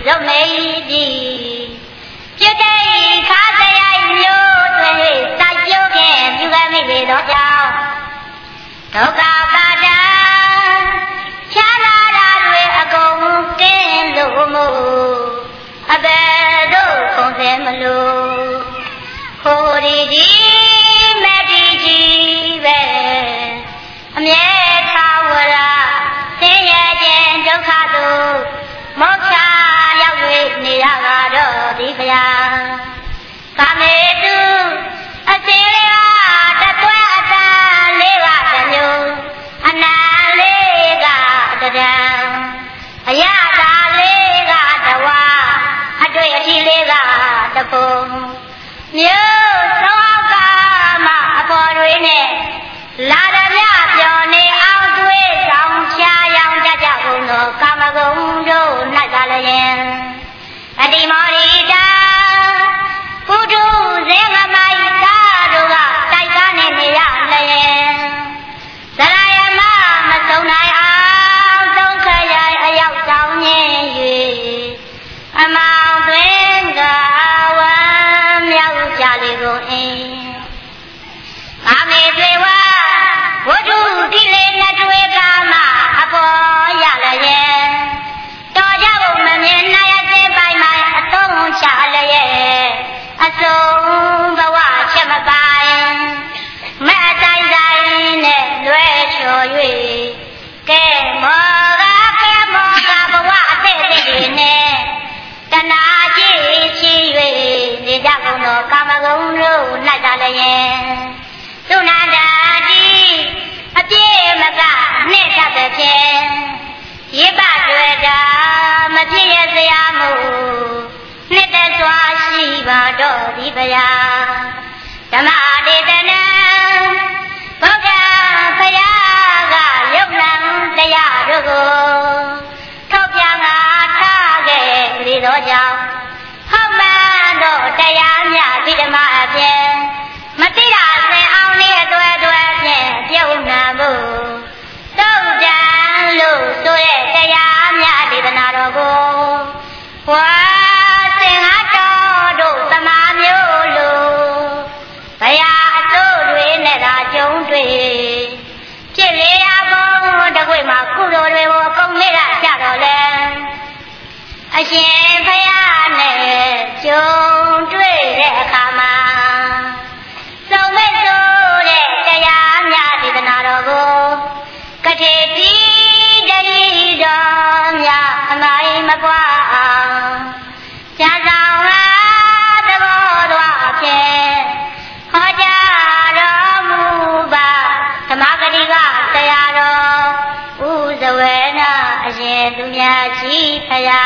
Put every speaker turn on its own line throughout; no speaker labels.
ရုပ်နေကြီးပြည့်တဲ့ခါစရိုက်မျိုးတွေစိုက်ကျိုးခင်ပြုခဲ့မိပေသောကြောင့်ဒုက္ခပါဒံချမ်းသာတာတွေအကုန်ကင်းလို့မို့အဘယ်တို့ကုန်စဲမလို့ဟိုဒီကြီးမဒီကြီးပဲအမြဲသာဝရဆင်းရဲခြင်းဒုက္ခတို့မောက္ခရောက်၍နေရတာတော့ဒီဗျာကာမေတုအစင်းလေးကတတွဲအတန်လေးကတစ်မျိုးအနံလေးကတဒံအရသာလေးကတဝါအတွေ့အထိလေးကတပုံမျိုးသောကမအပေါ်တွေနဲ့လာရမြပြော်နေအောင်တွေ့ဆောင်ချာရောင်ကြကြကုန်သောကာမဂုဏ်တို့၌သာလည်းအတိမောရိတာပုထုဇေငမိုက်ကားတို့ကတိုက်ကားနေနေရလည်းဇရာယမမဆုံးနိုင်အောင်သုံးခရိုင်အရောက်ဆောင်ရင်း၍အမောင်တွင်ကဝမ်းမြောက်ကြလေကုန်၏ကာမေတွေဝဝတ္ထုတိလေနှစ်တွေကမှအပေါ်ရလည်းတော်ကြဖို့မမြင်နိုင်ရတဲ့ပိုင်ပိုင်အသုံးချလည်းအစုံဘဝချက်မပိုင်မဲ့တိုင်းတိုင်းနဲ့လွဲချော်၍ကဲမောကဘဝအသက်တွေနဲ့တဏှာကြည့်ချီ၍နေကြကုန်သောကာမဂုဏ်တို့၌သာလည်းသုဏန္ဒာတိအပြည့်မကနဲ့တတ်တဲ့ဖြင့်ရေပတွေ့တာမဖြစ်ရစရာမို့နှစ်သက်စွာရှိပါတော့ဒီဗျာဓမ္မဒေသနာဘုရားဖရာကယုတ်လံတရားတို့ကိုထုတ်ပြန်ငါထားခဲ့လေသောကြောင့်ဟုတ်မှန်တော့တရားမြတ်ဒီဓမ္မအပြင်မတိရစင်အောင်လေးအတွက်ဖြင့်ပြုံးနာဖို့တုံ့တန်လို့ဆိုတဲ့တရားမြတ်ဒေသနာတော်ကိုဝါစင်ဟာတော်တို့သမာမျိုးလို့ဘုရားအစိုးတွေနဲ့သာကြုံတွေ့ဖြစ်လေရပုံတကွေမှာကုသိုလ်တွေကိုအကုန်မေ့ရကြတော့လဲအရှင်ဘုရားနဲ့ကြုံတွေ့တဲ့အခါမှာသုံးမဲ့ဆိုတဲ့တရားများဒေသနာတော်ကိုကတိတိတတိတော်များအမိုင်းမကွာအောင်ကျမ်းဆောင်လာသဘောတော်အဖြစ်ဟောကြားတော်မူပါဓမ္မဂတိကတရားတော်ဥဇဝေနအရှင်သူမြတ်ကြီးဖရာ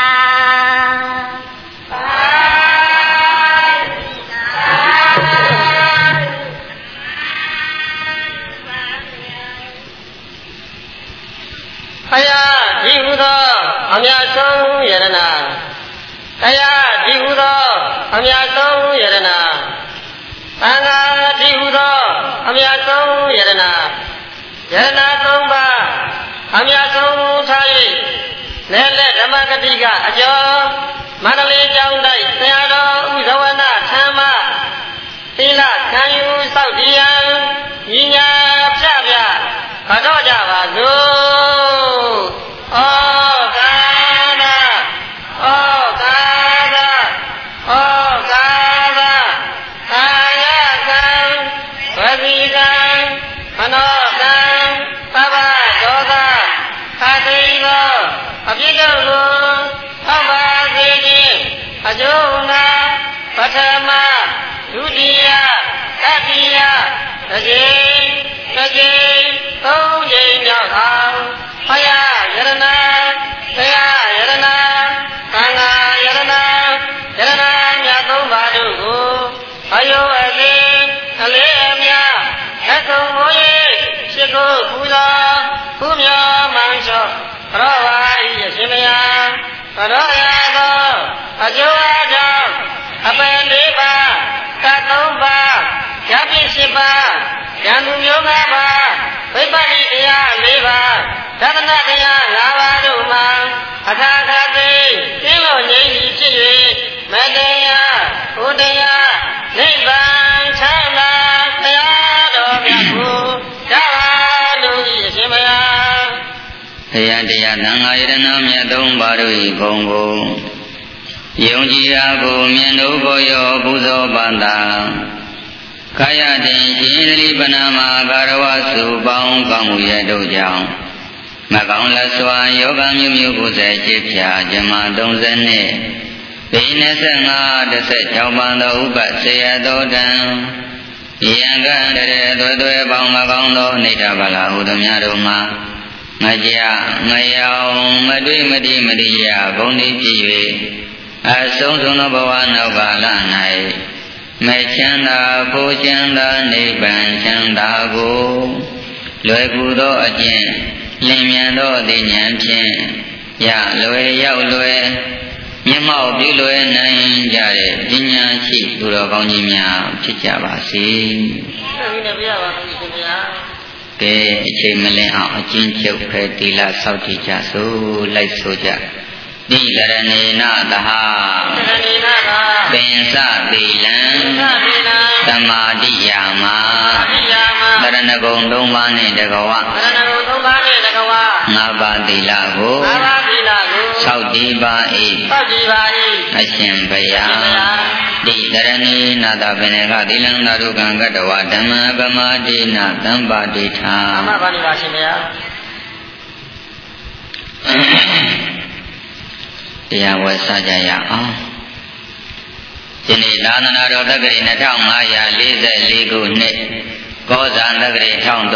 တရားဒီဟုသောအမြတ်ဆုံးယရနာတရားဒီဟုသောအမြတ်ဆုံးယရနာသံဃာဒီဟုသောအမြတ်ဆုံးယရနာယရနာသုံးပါးအမြတ်ဆုံးထား၍လက်လက်ဓမ္မဂတိကအကျော်မန္တလေးကျောင်းတိုက်ဆရာတော်ဥဇဝနာထမ်းမသီလခံယူစောင့်တည်ရန်ညီညာဖြပြကတော့ကြပါစို့ဩကာသဩကာသဩကာသကာယကံဝစီကံမနောကံသဗ္ဗဒောသခတိသောအပြစ်တို့ကိုသောက်ပါစေခြင်းအကျိုးနာပထမဒုတိယတတိယတစ်ကြိမ်သုံးကြိမ်မြောက်အောင်ဘုရားယရနာတရားယရနာသံဃာယရနာမြတ်သုံးပါးတို့ကိုအယောအလေးအလေးအမြတ်အဆုံးကိုရှိခိုးပူဇော်ဘုရားမန်းလျှော့ရောပါ၏အရှင်မယံရောရသောအကျိုးအကြောင်းအပင်၄ပါးကသုံးပါးယပိ၈ပါးဉာဏ်သူမျိုး၅ပါးဝိပဿနာတရား၄ပါးသဒ္ဒနာတရား၅ပါးတို့မှာအထာခသိကျင်းတော်ငြိမ်းပြီးဖြစ်၍မတရားဘုရားနိဗ္ဗာန်ချမ်းသာတရားတော်မြတ်ကိုဒါလို့ဤအရှင်ဘုရားဘုရားတရားသံဃာယရဏမြတ်သုံးပါးတို့၏ဂုဏ်ကိုယုံကြည်အားကိုမြင်တို့ကိုရောပူဇော်ပန်တာကာယတင်ရှင်သတိပနာမှာကာရဝစုပေါင်းကောင်းမှုရတို့ကြောင့်မကောင်းလက်စွာယောဂမျိုးမျိုးကိုယ်စေဖြာဇမ30နှစ်ဘိ25 16ပါးသောဥပစေယသောတံယံကံတရေသွဲပေါင်းမကောင်းသောနေတ္တဗလာဟုသည်များတို့မှာမကြမယောင်မတွေ့မတိမတိယဂုဏ်ဤဖြစ်၍အဆုံးစွန်သောဘဝနောက်ကာလ၌မချမ်းသာကိုချမ်းသာနိဗ္ဗာန်ချမ်းသာကိုလွယ်ကူသောအကျင့်လင်းမြန်သောအသိဉာဏ်ဖြင့်ရလွယ်ရောက်လွယ်မျက်မှောက်ပြုလွယ်နိုင်ကြတဲ့ပညာရှိသူတော်ကောင်းကြီးများဖြစ်ကြပါစေ။ဆက်ပြီးပြရပါမယ်ရှင်ဗျာ။ကဲအချိန်မလင်းအောင်အကျဉ်းချုပ်ပဲသီလဆောက်တည်ကြစို့လိုက်ဆိုကြ။တိလရဏေနသဟပင်စသီလံသမာတိယာမသရဏဂုံ၃ပါးနှင့်တကဝငါးပါးသီလကိုဆောက်တည်ပါ၏အရှင်ဘုရားတိလရဏေနသပင်ကသီလံနာရုကံကတဝဓမ္မပမတိနသံပါတိထာမှန်ပါပါရှင်ဘုရားတရားဝဲစကြရအောင်ဒီနေ့သာသနာတော်တက္ကရီ2544ခုနှစ်ကောဇာတက္ကရီ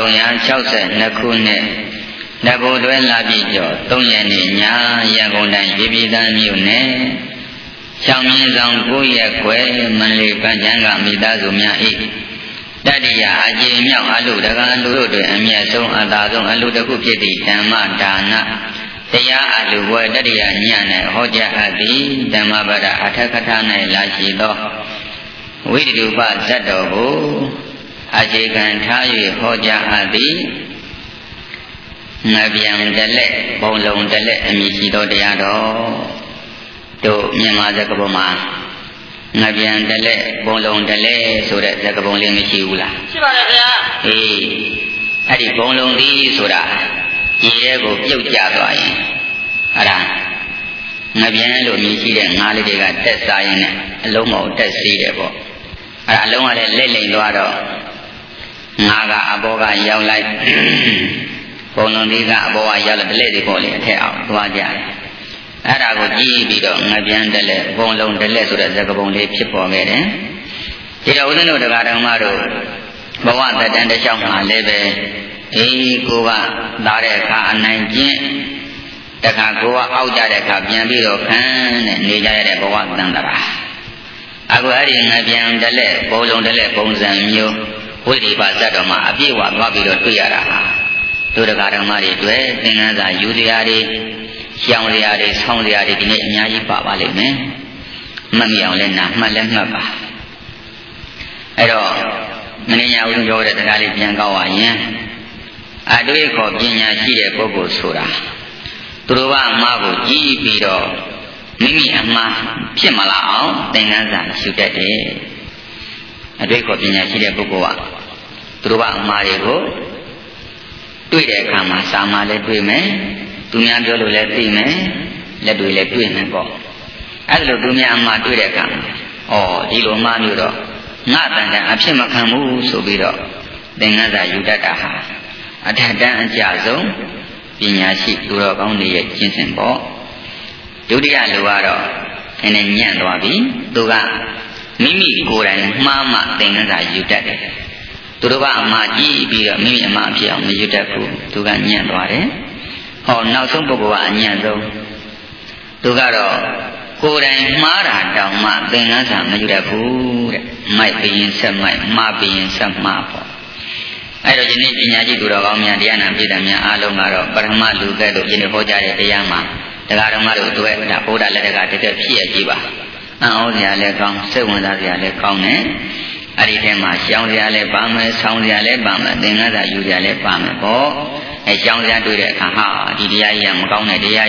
1362ခုနှစ်နဂိုတွဲလာပြီကျော်3ရက်နေ့ညရန်ကုန်တိုင်းပြည်ပြည်သားမြို့နယ်ချောင်းမြင်းဆောင်9ရက်ခွဲမန္တလေးပန်းချမ်းကမိသားစုများ၏တတိယအကြိမ်မြောက်အလုတကလူတို့တွင်အမြတ်ဆုံးအသာဆုံးအလုတစ်ခုဖြစ်သည့်ဓမ္မဒါနတရားအလူဝဲတတိယညံ့နဲ့ဟောကြားအပ်သည်ဓမ္မပဒအထက်ကထာ၌လာရှိသောဝိတုပဇတ်တော်ကိုအခြေခံထား၍ဟောကြားအပ်သည်ငါပြန်တလက်ဘုံလုံးတလက်အမည်ရှိသောတရားတော်တို့မြန်မာစကားပုံမှာငါပြန်တလက်ဘုံလုံးတလက်ဆိုတဲ့စကားပုံလေးမရှိဘူးလားရှိပါတယ်ဗျာအေးအဲ့ဒီဘုံလုံးသည်ဆိုတာဒီရဲကိုပြုတ်ကျသွားရင်အဲ့ဒါငပြန်လို့မြည်ရှိတဲ့ငါးလေးတွေကတက်စားရင်လည်းအလုံးမဟုတ်တက်စီးတယ်ပေါ့အဲ့ဒါအလုံးကလည်းလက်လိမ်သွားတော့ငါကအဘောကရောက်လိုက်ဘုံလုံးလေးကအဘောကရောက်လိုက်တလက်တွေပေါ့လေအထက်အောင်သွားကြတယ်အဲ့ဒါကိုကြည့်ပြီးတော့ငပြန်တလက်ဘုံလုံးတလက်ဆိုတဲ့သကပုံလေးဖြစ်ပေါ်ခဲ့တယ်ဒီတော့ဦးဇင်းတို့တရားတော်မတို့ဘဝတတန်တစ်လျှောက်မှာလည်းပဲကိုကသာတဲ့အခါအနိုင်ကျင့်တခါကိုကအောက်ကြတဲ့အခါပြန်ပြီးတော့ခံတဲ့နေကြရတဲ့ဘဝတန်တရာအခုအဲ့ဒီငါပြန်တလက်ဘုံလုံးတလက်ပုံစံမျိုးဝိဓိပါဇတ်တော်မှာအပြည့်ဝသွားပြီးတော့တွေ့ရတာဟာတို့တရားဓမ္မတွေတွေ့သင်္ကန်းစာယူတရားတွေရှောင်တရားတွေဆောင်းတရားတွေဒီနေ့အများကြီးပါပါလိမ့်မယ်မှတ်မိအောင်လည်းနာမှတ်လည်းမှတ်ပါအဲ့တော့မင်းညာဦးပြောတဲ့တရားလေးပြန်ကောက်ရရင်အတွေ့အခေါ်ပညာရှိတဲ့ပုဂ္ဂိုလ်ဆိုတာသူတို့ကအမှားကိုကြည့်ပြီးတော့မိမိအမှားဖြစ်မလာအောင်သင်္ကန်းစာရှုတတ်တယ်အတွေ့အခေါ်ပညာရှိတဲ့ပုဂ္ဂိုလ်ကသူတို့ကအမှားတွေကိုတွေ့တဲ့အခါမှာစာမှာလည်းတွေ့မယ်သူများပြောလို့လည်းသိမယ်လက်တွေလည်းတွေ့မယ်ပေါ့အဲ့လိုသူများအမှားတွေ့တဲ့အခါမှာဒီလိုမှားမျိုးတော့ငါတန်တန်အဖြစ်မခံဘူးဆိုပြီးတော့သင်္ကန်းစာယူတတ်တာဟာအထက်တန်းအကျဆုံးပညာရှိသူတော်ကောင်းတွေရဲ့ကျင့်စဉ်ပေါ့ဒုတိယလူကတော့နည်းနည်းညံ့သွားပြီသူကမိမိကိုယ်တိုင်မှားမှသင်္ကန်းစာယူတတ်တယ်သူတို့ကအမှားကြည့်ပြီးတော့မိမိအမှားဖြစ်အောင်မယူတတ်ဘူးသူကညံ့သွားတယ်နောက်ဆုံးပုဂ္ဂိုလ်ကအညံ့ဆုံးသူကတော့ကိုယ်တိုင်မှားတာတောင်မှသင်္ကန်းစာမယူတတ်ဘူးတဲ့မိုက်ပြီးရင်ဆက်မိုက်မှားပြီးရင်ဆက်မှားပေါ့အဲ့တော့ယနေ့ပညာရှိသူတော်ကောင်းများတရားနာပြည်သူများအားလုံးကတော့ပထမလူကဲ့သို့ယနေ့ဟောကြားတဲ့တရားမှာတရားတော်မတို့တို့ဒါဗုဒ္ဓလက်ထက်ကတကယ်ဖြစ်ရကြည့်ပါအံ့ဩစရာလည်းကောင်းစိတ်ဝင်စားစရာလည်းကောင်းတယ်အဲ့ဒီထဲမှာရှောင်စရာလည်းပါမယ်ဆောင်းစရာလည်းပါမယ်သင်္ကန်းစာယူစရာလည်းပါမယ်ပေါ့ရှောင်စရာတွေ့တဲ့အခါဟာဒီတရားကြီးကမကောင်းတဲ့တရားကြီး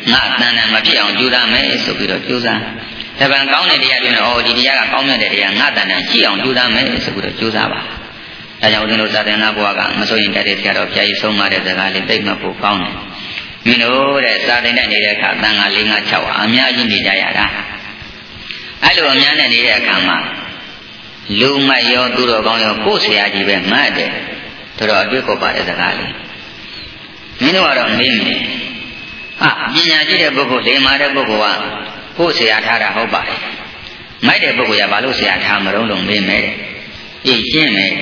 ငါတဏ္ဍမဖြစ်အောင်ကြိုးစားမယ်ဆိုပြီးတော့ကြိုးစားတပံကောင်းတဲ့တရားတွေနဲ့ဒီတရားကကောင်းမြတ်တဲ့တရားငါတဏ္ဍရှိအောင်ကြိုးစားမယ်ဆိုပြီးတော့ကြိုးစားပါဒါကြောင့်ဦးဇင်းတို့သာသနာ့ဘဝကမစိုးရင်တတ်တဲ့ဆရာတော်ဘုရားကြီးဆုံးမတဲ့စကားလေးသိမှတ်ဖို့ကောင်းတယ်မင်းတို့တဲ့စာသင်တဲ့နေတဲ့အခါတန်ခါ၄၅6အများကြီးနေကြရတာအဲ့လိုအများနဲ့နေတဲ့အခါမှာလူမရောသူတော်ကောင်းရောကိုယ်ဆရာကြီးပဲမှတ်တယ်တော်အတွေ့ကိုပါတဲ့စကားလေးမင်းတို့ကတော့မေးမယ်ပညာရှိတဲ့ပုဂ္ဂိုလ်လိမ္မာတဲ့ပုဂ္ဂိုလ်ကကိုယ်ဆရာထားတာဟုတ်ပါတယ်မိုက်တဲ့ပုဂ္ဂိုလ်ကဘာလို့ဆရာထားမလို့မေးမယ်တဲ့အေးရှင်းမယ်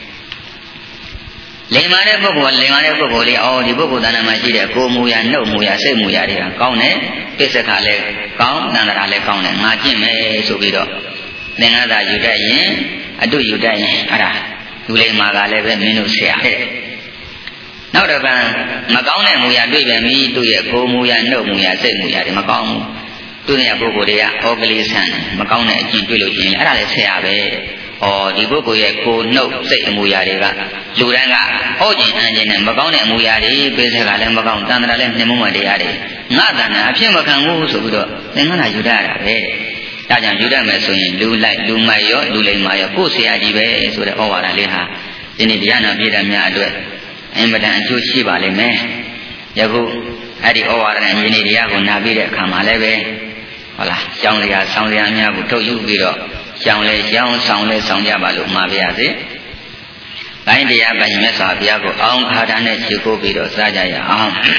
လိမ္မာတဲ့ပုဂ္ဂိုလ်ကလိမ္မာတဲ့ပုဂ္ဂိုလ်လေးဒီပုဂ္ဂိုလ်တဏ္ဍာမှာရှိတဲ့ကိုယ်မူရာနှုတ်မူရာစိတ်မူရာတွေကကောင်းတယ်ပစ္စကလည်းကောင်းတဏ္ဍာလည်းကောင်းတယ်ငါကျင့်မယ်ဆိုပြီးတော့သင်္ကန်းသာယူတတ်ရင်အတုယူတတ်ရင်အဲ့ဒါလူလိမ္မာကလည်းပဲမင်းတို့ဆရာတဲ့နောက်တစ်ပံမကောင်းတဲ့မူရာတွေ့ပြန်ပြီသူ့ရဲ့ကိုယ်မူရာနှုတ်မူရာစိတ်မူရာတွေမကောင်းဘူးသူ့ရဲ့ပုဂ္ဂိုလ်တွေကဩကလေးဆန်တယ်မကောင်းတဲ့အကျင့်တွေ့လို့ရှိရင်အဲ့ဒါလည်းဆရာပဲဒီပုဂ္ဂိုလ်ရဲ့ကိုယ်နှုတ်စိတ်အမူအရာတွေကလူတိုင်းကဟောကျင်အန်ကျင်နဲ့မကောင်းတဲ့အမူအရာတွေပိစကလည်းမကောင်းတန်ត្រာလည်းနှိမ့်မွန်တရားတွေငါတန်တာအဖြစ်မခံဘူးဆိုပြီးတော့သင်္ကန်းသာယူတတ်ရတာပဲဒါကြောင့်ယူတတ်မယ်ဆိုရင်လူလိုက်လူမိုက်ရောလူလိမ္မာရောကိုယ်ဆရာကြီးပဲဆိုတဲ့ဩဝါဒလေးဟာဒီနေ့တရားနာပြည်သူများအတွက်အင်မတန်အကျိုးရှိပါလိမ့်မယ်ယခုအဲ့ဒီဩဝါဒနဲ့ဒီနေ့တရားကိုနာပြီးတဲ့အခါမှာလည်းပဲဟုတ်လားကြောင်းလျာဆောင်းလျာများကိုထုတ်ယူပြီးတော့ကြောင်းလဲကြောင်းဆောင်လဲဆောင်ကြပါလို့မှာပါရစေ။တိုင်းတရားပိုင်မြတ်စွာဘုရားကိုအောင်ခါတာနဲ့ရှ िख ိုးပြီးတော့စားကြရအောင်။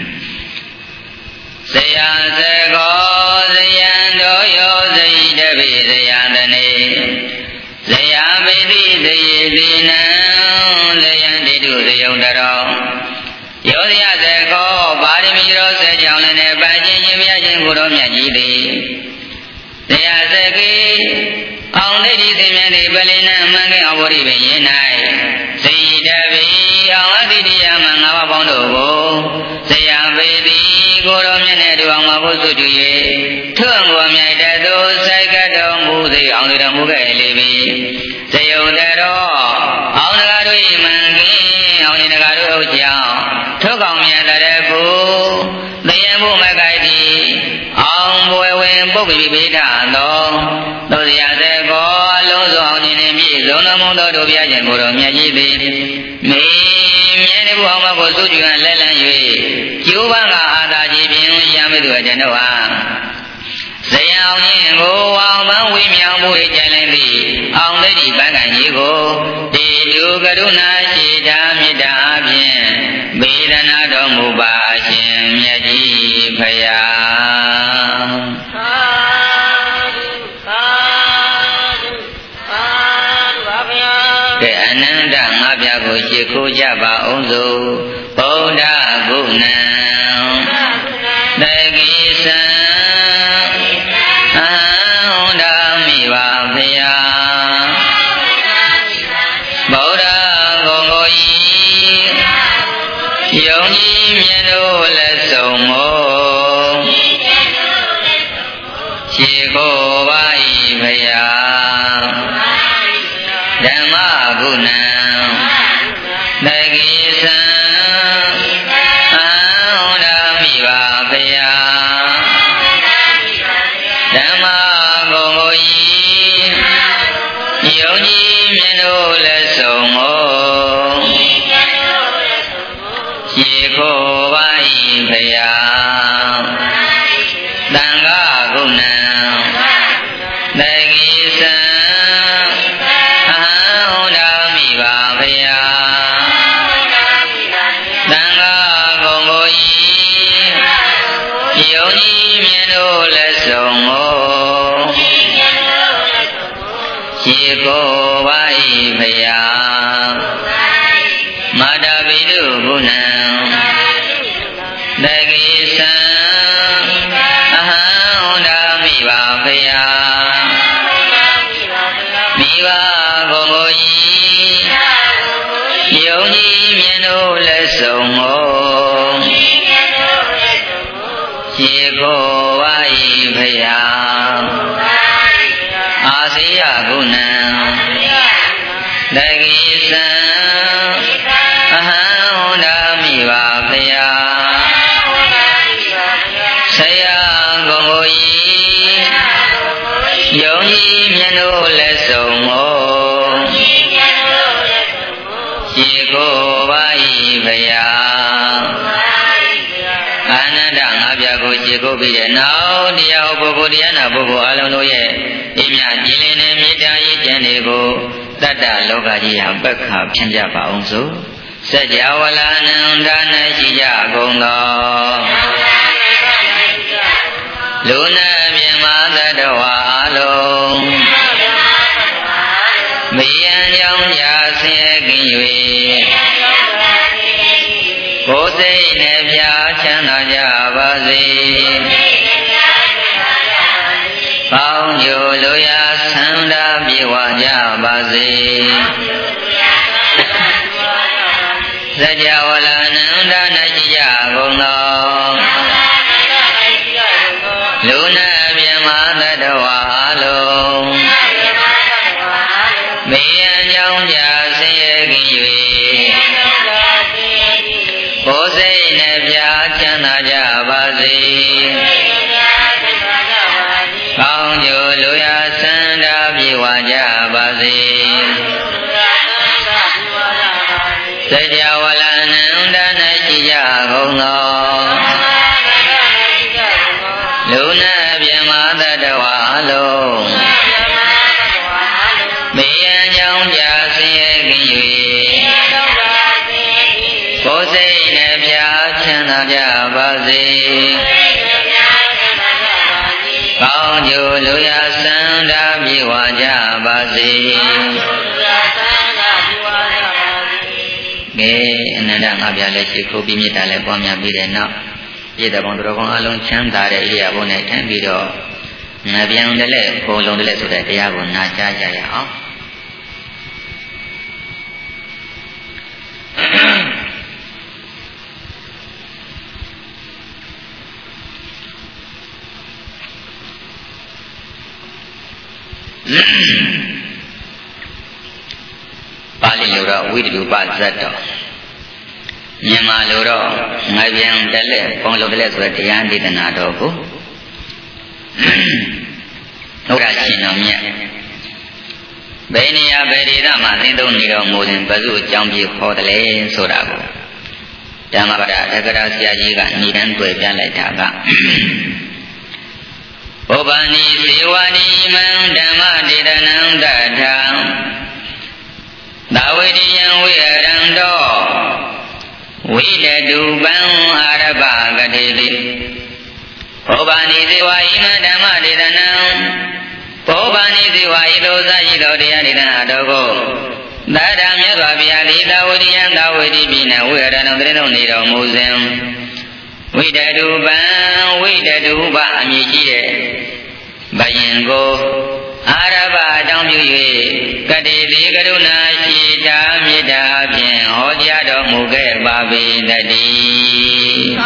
ဇယဇကောဇယံတို့ယောဇိတပိဇယတနေဇယပိတိသေတိနံဇယံတိတုဇယုံတရောယောဇယဇကောပါရမီတော်ဆက်ကြောင်းလည်းနဲ့ပန်းချင်းမြတ်ချင်းကိုတော်မြတ်ကြီးသည်ဇယဇကေအောင်ဒိဋ္ဌိသိမြတ်ဒီပလင်နံမင်္ဂအဝရိပင်ရင်၌စိတပိအောင်အတိတရားမှ၅ပါးပေါင်းတို့ကိုဇယပေတိကိုတော်မြတ်နဲ့တူအောင်မဖို့စွတ်တူ၍ထွံ့ပေါ်မြိုက်တတ်သောစိုက်ကတော်မူစေအောင်တော်မူခဲ့လေပြီဇယုံတရောအောင်တကားတို့၏မင်္ဂအောင်ရင်တကားတို့အကြောင်းထုတ်ကောင်မြတ်တရကုသေယမှုမကိုက်တိအောင်ဘွယ်ဝင်ပုပ္ပိပိဋ္ဌသောသောဇယသေကောအလုံးစုံအောင်ခြင်းနှင့်ပြည့်စုံသောမုံတော်တို့ဘုရားရှင်ကိုယ်တော်မြတ်ကြီးသည်မေမြဲတဲ့ဘုရားမကိုစုကြည်လက်လန်း၍ကျိုးပန်းကအာသာကြီးဖြင့်ရံမဲ့သူအကျွန်ုပ်ဟာဇယံအောင်ခြင်းကိုအောင်ပန်းဝိမြောင်မှုကြံလည်သည်အောင်သိတိပန်းကံကြီးကိုတေတုကရုဏာရှိတာမေတ္တာဖြင့်ဗေဒနာတော်မူပါရှင်မြတ်ကြီးဖရာကဲအနန္တငါးပြားကိုရှ िख ိုးကြပါအောင်စို့ဗုဒ္ဓဂုဏံတကိသံအဟံဒာမိပါဖရာဗုဒ္ဓဂုံကိုယုံကြည်မြတ်တို့လက်ဆုံးမို့ရှ िख ိုးပါ၏ဖရာဓမ္မဂုဏံတကိသံအဟံဒာမိပါဖရာဓမ္မဂုံကိုယုံကြည်မြတ်တို့လက်ဆုံးမို့ရှ िख ိုးပါ၏ဖရာသံဃာဂုဏံတကိသံအဟံဒာမိပါဖရာသံဃာဂုံကိုယုံကြည်မြတ်တို့လက်ဆုံးမို့ရှ िख ိုးပါ၏ဖရာမာတာပိတုဂုဏံတကိသံအဟံဒာမိပါဖရာမိဘဂုံကိုယုံကြည်မြတ်တို့လက်ဆုံးမို့ရှ िख ိုးပါ၏ဖရာအာစေယဂုဏံတကိသံအဟံဒာမိပါဖရာယုံကြည်မြတ်တို့လက်ဆုံးမို့ရှိကိုပါ၏ဘုရားအာနန္ဒငါပြကိုရှိကိုပြီးတဲ့နောက်တရားပုဂ္ဂိုလ်တရားနာပုဂ္ဂိုလ်အလုံးတို့ရဲ့အမြတ်ကြည်လင်တဲ့မေတ္တာရေးခြင်းတွေကိုတတ္တလောကကြီးဟာပက္ခဖြန့်ကြပါအောင်စို့စัจ java လာနန္ဒနာရှိကြကုန်သောလူနာမြင်မာသတ္တဝါအလုံးမိယံကြောင့်ရာဆင်းရဲကင်း၍ကိုယ်စိတ်နှပြချမ်းသာကြပါစေပေါင်းညိုလိုရာဆန္ဒပြေဝကြပါစေစัจ java လာနန္ဒနာရှိကြကုန်သောလူနာမြင်မာသတ္တဝါအလုံးမိယံကြောင့်ရာဆင်းရဲကင်း၍ကိုယ်စိတ်နှပြချမ်းသာကြပါစေကောင်းကျိုးလိုရာဆန္ဒပြေဝကြပါစေစัจ java လာနန္ဒနာရှိကြကုန်သောလူနာမြင်မာသတ္တဝါအလုံးမိယံကြောင့်ရာဆင်းရဲကင်း၍ကိုယ်စိတ်နှပြချမ်းသာကြပါစေကောင်းကျိုးလိုရာဆန္ဒပြေဝကြပါစေကဲအနန္တငါးပြားလည်းရှိခိုးပြီးမြတ်တာလည်းပွားများပြီးတဲ့နောက်ပြည့်တဲ့ဘုံတော်ကောင်းအလုံးချမ်းသာတဲ့ဣရိယာပုနဲ့ထမ်းပြီးတော့ငါပြန်တယ်လေဘုံလုံးတယ်လေဆိုတဲ့တရားကိုနာကြားကြရအောင်ပါဠိလိုတော့ဝိတုပဇတ်တော်မြန်မာလိုတော့ငါပြန်တယ်လေဘုံလုံးတယ်လေဆိုတဲ့တရားဒေသနာတော်ကိုဟုတ်ကဲ့ရှင်တော်မြတ်ဘယ်နေရာဘယ်ဒေသမှာသင်သုံးနေတော်မူစဉ်ဘယ်သူအကြောင်းပြခေါ်တယ်လဲဆိုတာကိုဓမ္မပဒတက္ကရာဆရာကြီးကဏိဒန်းတွေ့ပြလိုက်တာကဘောဗာနိစေဝတိမံဓမ္မဒေသနံတထံသာဝတိယံဝိရံတောဝိတတုပံအာရပကတိတိဘောဗာနိစေဝဣမံဓမ္မဒေသနံဘောဗာနိစေဝဣသောသာရှိသောတရားဒေသနာတော်ကိုသာဓမြတ်စွာဘုရားသည်သာဝတိယံသာဝတိပြည်၌ဝိရံတော်တည်းတော်နေတော်မူစဉ်ဝိတတုပံဝိတတုပအမည်ကြီးတဲ့ဘယင်ကိုအာရဘအကြောင်းပြု၍ကတိတိကရုဏာရှိတာမေတ္တာဖြင့်ဟောကြားတော်မူခဲ့ပါပေတည်းသာဓု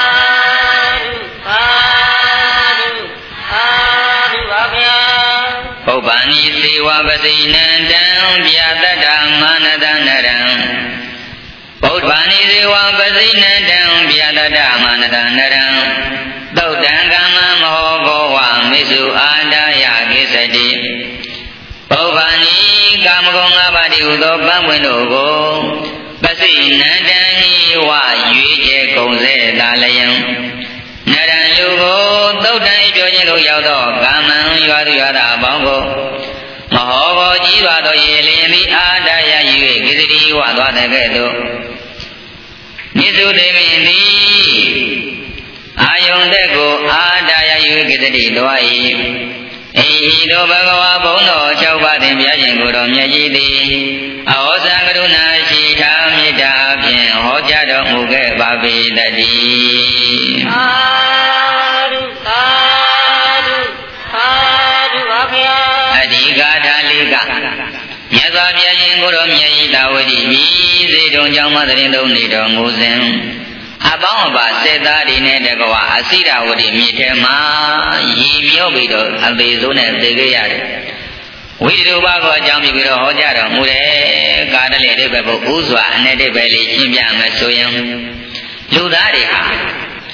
သာဓုသာဓုပါဗျာပုပ္ပန္နိစေဝပသိနန္တံပြတတ္တမာနတနရံပုပ္ပန္နိစေဝပသိနန္တံပြတတ္တမာနတနရံသုတ်တံကမ္မမောဘောဝမေစုအာဒယကိစ္စတိပုပ္ပန္နိကာမဂုဏ်၅ပါးတည်းဟူသောပန်းပွင့်တို့ကိုပသိနန္တံဝရွေကျဲကုန်စေသာလယံနရံလူကိုသုတ်တံပြောခြင်းလို့ရောက်သောကာမံရွာသူရွာသားအပေါင်းကိုမဟောဘောကြီးစွာသောရေလျင်သည်အာဒယ၍ကိစ္စတိဝသွားတဲ့ကဲ့သို့မြေစုသိမင်းသည်အာယုန်တဲ့ကိုအာဒယ၍ကိစ္စတိတော်၏အိသောဘဂဝါဘုံတော်၆ပါးသင်ပြခြင်းကိုတော်မြတ်ကြီးသည်အဟောဇံကရုဏာရှိထာမေတ္တာဖြင့်ဟောကြားတော်မူခဲ့ပါပေတည်းသာဓုသာဓုသာဓုပါဗျာအဓိကထာလေးကမြတ်စွာဘုရားရှင်ကိုတော်မြတ်ကြီးသာဝတိမိစေတုံကြောင့်မသရင်သုံးနေတော်မူစဉ်အပေါင်းအပါစေသားတွေနဲ့တကွာအစိရဝတိမြေထဲမှာရည်မြုပ်ပြီးတော့အသေးဆုံးနဲ့သိခဲ့ရတယ်ဝိတုပကိုအကြောင်းပြုပြီးတော့ဟောကြားတော်မူတယ်ကာတလေအိဗေဘုဥစွာအနဲ့အိဗေလေးရှင်းပြမယ်ဆိုရင်လူသားတွေဟာ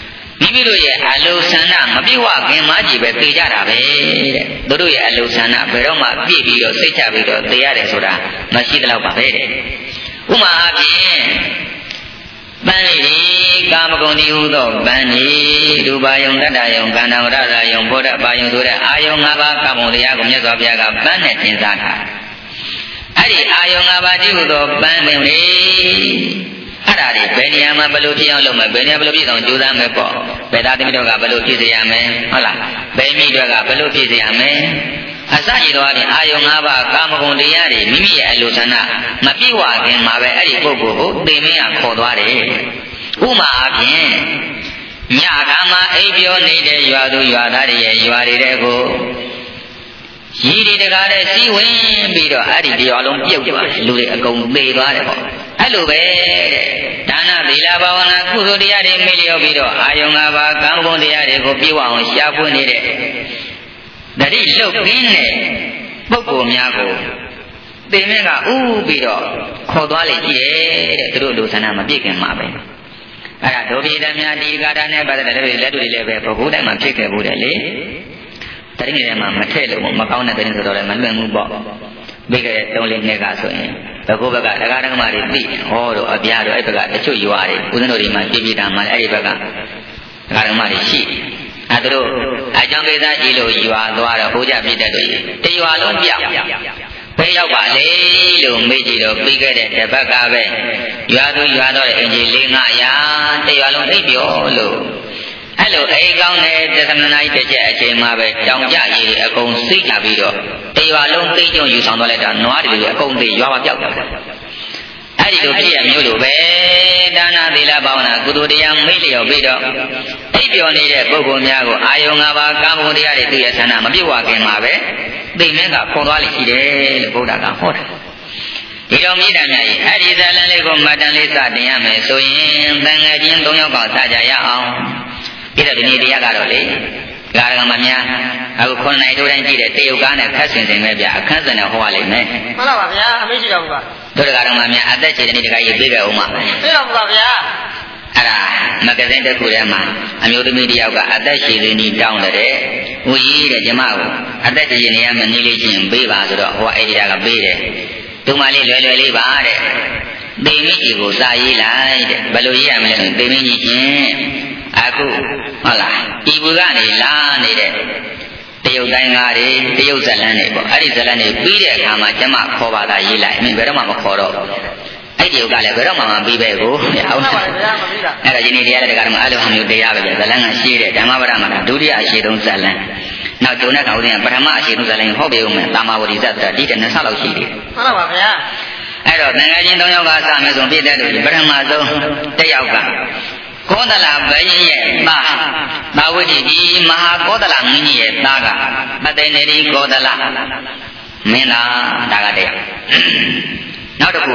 မိမိတို့ရဲ့အလိုဆန္ဒမပြည့်ဝခင်မှကြီးပဲသိကြတာပဲတဲ့သူတို့ရဲ့အလိုဆန္ဒဘယ်တော့မှပြည့်ပြီးတော့စိတ်ချပြီးတော့သိရတယ်ဆိုတာမရှိသလောက်ပါပဲတဲ့ဥမာအပြင်ပန်းလေးကာမဂုဏ်ဒီဟုသောပန်းလေးရူပါယုံတတ္တယုံကန္တဝရဇာယုံဘောဓပါယုံဆိုတဲ့အာယုံ၅ပါးကာမဂုဏ်တရားကိုမြတ်စွာဘုရားကပန်းနဲ့သင်စားထားအဲ့ဒီအာယုံ၅ပါးဒီဟုသောပန်းပင်လေးအဲ့ဒါတွေဘယ်နေရာမှာဘယ်လိုဖြစ်အောင်လုပ်မလဲဘယ်နေရာဘယ်လိုဖြစ်အောင်ကြိုးစားမယ်ပေါ့ဘယ်သားသမီးတို့ကဘယ်လိုဖြစ်စေရမလဲဟုတ်လားဘယ်မိတွေကဘယ်လိုဖြစ်စေရမလဲအစရည်တော်အအာယုံ၅ပါးကာမဂုဏ်တရားတွေမိမိရဲ့အလိုဆန္ဒမပြည့်ဝခင်မှာပဲအဲ့ဒီပုဂ္ဂိုလ်ကိုသိမင်းကခေါ်သွားတယ်ဥမာအပြင်ညကမှအိပ်ပျော်နေတဲ့ရွာသူရွာသားတွေရဲ့ရွာတွေတဲ့ကိုရည်တွေတကားတဲ့စီးဝင်ပြီးတော့အဲ့ဒီတရားလုံးပြုတ်သွားတယ်လူတွေအကုန်သေသွားတယ်ပေါ့အဲ့လိုပဲတဲ့ဒါနသီလဘာဝနာကုသိုလ်တရားတွေမေ့လျော့ပြီးတော့အာယုံ၅ပါးကာမဂုဏ်တရားတွေကိုပြည့်ဝအောင်ရှားပွင့်နေတဲ့တတိလှုပ်ခင်းတဲ့ပုဂ္ဂိုလ်များကိုသင်္မင်းကဥပြီးတော့ခေါ်သွားလေကြည့်တယ်တဲ့သူတို့လူဆန္ဒမပြည့်ခင်မှာပဲအဲ့ဒါဒုပိတများဒီကာတာနဲ့ပတ်သက်တဲ့လက်တွေလည်းပဲဘုဟုတိုင်းမှာဖြစ်ခဲ့ဘူးတယ်လေတတိယမှာမထည့်လို့မကောင်းတဲ့တဲ့ဆိုတော့လည်းမလွင်ဘူးပေါ့ပြီးခဲ့တဲ့3-4နှစ်ကဆိုရင်ဘကုဘက်ကဒကာဒကမတွေသိဟောတော့အပြားတော့အဲ့ဘက်ကတချို့ရွာတွေဦးဇင်းတို့တွေမှာပြည်တာမှာလည်းအဲ့ဒီဘက်ကဒကာဒကမတွေရှိအဲသူတို့အကြောင်းကိစ္စကြီးလို့ရွာသွားတော့ဟိုကြပြတဲ့တွေတရွာလုံးပြောက်ဘယ်ရောက်ပါလဲလို့မေးကြည့်တော့ပြီးခဲ့တဲ့တစ်ပတ်ကပဲရွာသူရွာတော့တဲ့အင်ကြီး4-500တရွာလုံးအိပ်ပြောလို့အဲ့လိုအိမ်ကောင်းတဲ့17နာရီတစ်ချက်အချိန်မှာပဲတောင်ကြရည်အကုန်စိတ်ကြပြီးတော့တရွာလုံးသိကျုံယူဆောင်သွားလိုက်တာနွားတွေအကုန်သိရွာပါပြောက်သွားတယ်အဲ့ဒီလိုဖြစ်ရမျိုးလိုပဲဒါနသီလဘာဝနာကုသိုလ်တရားမေ့လျော့ပြီးတော့အိပ်ပျော်နေတဲ့ပုဂ္ဂိုလ်များကိုအာယုံ၅ပါးကာမဂုဏ်တရားတွေသူ့ရဲ့ဆန္ဒမပြည့်ဝခင်မှာပဲသိမင်းကခေါ်သွားလိမ့်ရှိတယ်လို့ဘုရားကဟောတယ်ဒီတော်မြတ်များကြီးအဲ့ဒီဇာလန်လေးကိုမှတ်တမ်းလေးစတင်ရမယ်ဆိုရင်တန်ငယ်ချင်း3ယောက်ကစကြရအောင်ပြီးတော့ဒီနေ့တရားကတော့လေကာရကမများအခု9နိုင်တိုးတိုင်းကြည့်တဲ့တရုတ်ကားနဲ့ခက်ဆင်ဆင်ပဲဗျအခန်းစင်နဲ့ဟောရလိမ့်မယ်
မှန်ပါဗျာအမေရှိတော်ပါ
တို့ကာရကမများအသက်ခြေတဲ့နေ့တခါရေးပေးခဲ့အောင်ပါ
ပေးတော်ပါဗျာ
အဲ့ဒါမဂ္ဂဇင်းတစ်ခုထဲမှာအမျိုးသမီးတစ်ယောက်ကအသက်ရှင်နေတောင်းတဲ့ဟိုကြီးတဲ့ကျမကိုအသက်ရှင်နေရမယ်နေလေးချင်းပေးပါဆိုတော့ဟိုအဲ့ဒီကပေးတယ်သူမလေးလွယ်လွယ်လေးပါတဲ့သိမင်းကြီးကိုစာရေးလိုက်တဲ့ဘယ်လိုရေးရမလဲဆိုသိမင်းကြီးချင်းအခုဟုတ်လားဒီဘူကနေလာနေတဲ့တရုတ်တိုင်းကားတွေတရုတ်ဇလန်းတွေပေါ့အဲ့ဒီဇလန်းတွေပြီးတဲ့အခါမှာကျမခေါ်ပါတာရေးလိုက်ဘယ်တော့မှမခေါ်တော့အဲ့ဒီယုတ်ကလည်းဘယ်တော့မှမပြီးပဲကိုဟုတ်ပါဘူးဗျာမပြီးတာအဲ့ဒါဒီနေ့တရားတဲ့ကောင်အဲ့လိုမျိုးတရားပဲဗျာဇလန်းကရှိတဲ့ဓမ္မပဒမှာဒုတိယအရှိဆုံးဇလန်းနောက်ဒုနဲ့ကောင်ဦးကပထမအရှိဆုံးဇလန်းဟောပေးဦးမယ်တာမာဝတိဇတ်ဆိုတာဒီတနှစ်ဆလောက်ရှိတယ်
မှန်ပါဗျာ
အဲ့တော့တန်ခါချင်း3ယောက်ကစမယ်ဆိုပြည့်တဲ့သူပထမဆုံးတစ်ယောက်ကကောသလဘယင်းရဲ့သားသာဝတိဒီမဟာကောသလမင်းကြီးရဲ့သားကပသိနေရီကောသလမင်းသားဒါကတရားနောက်တစ်ခုက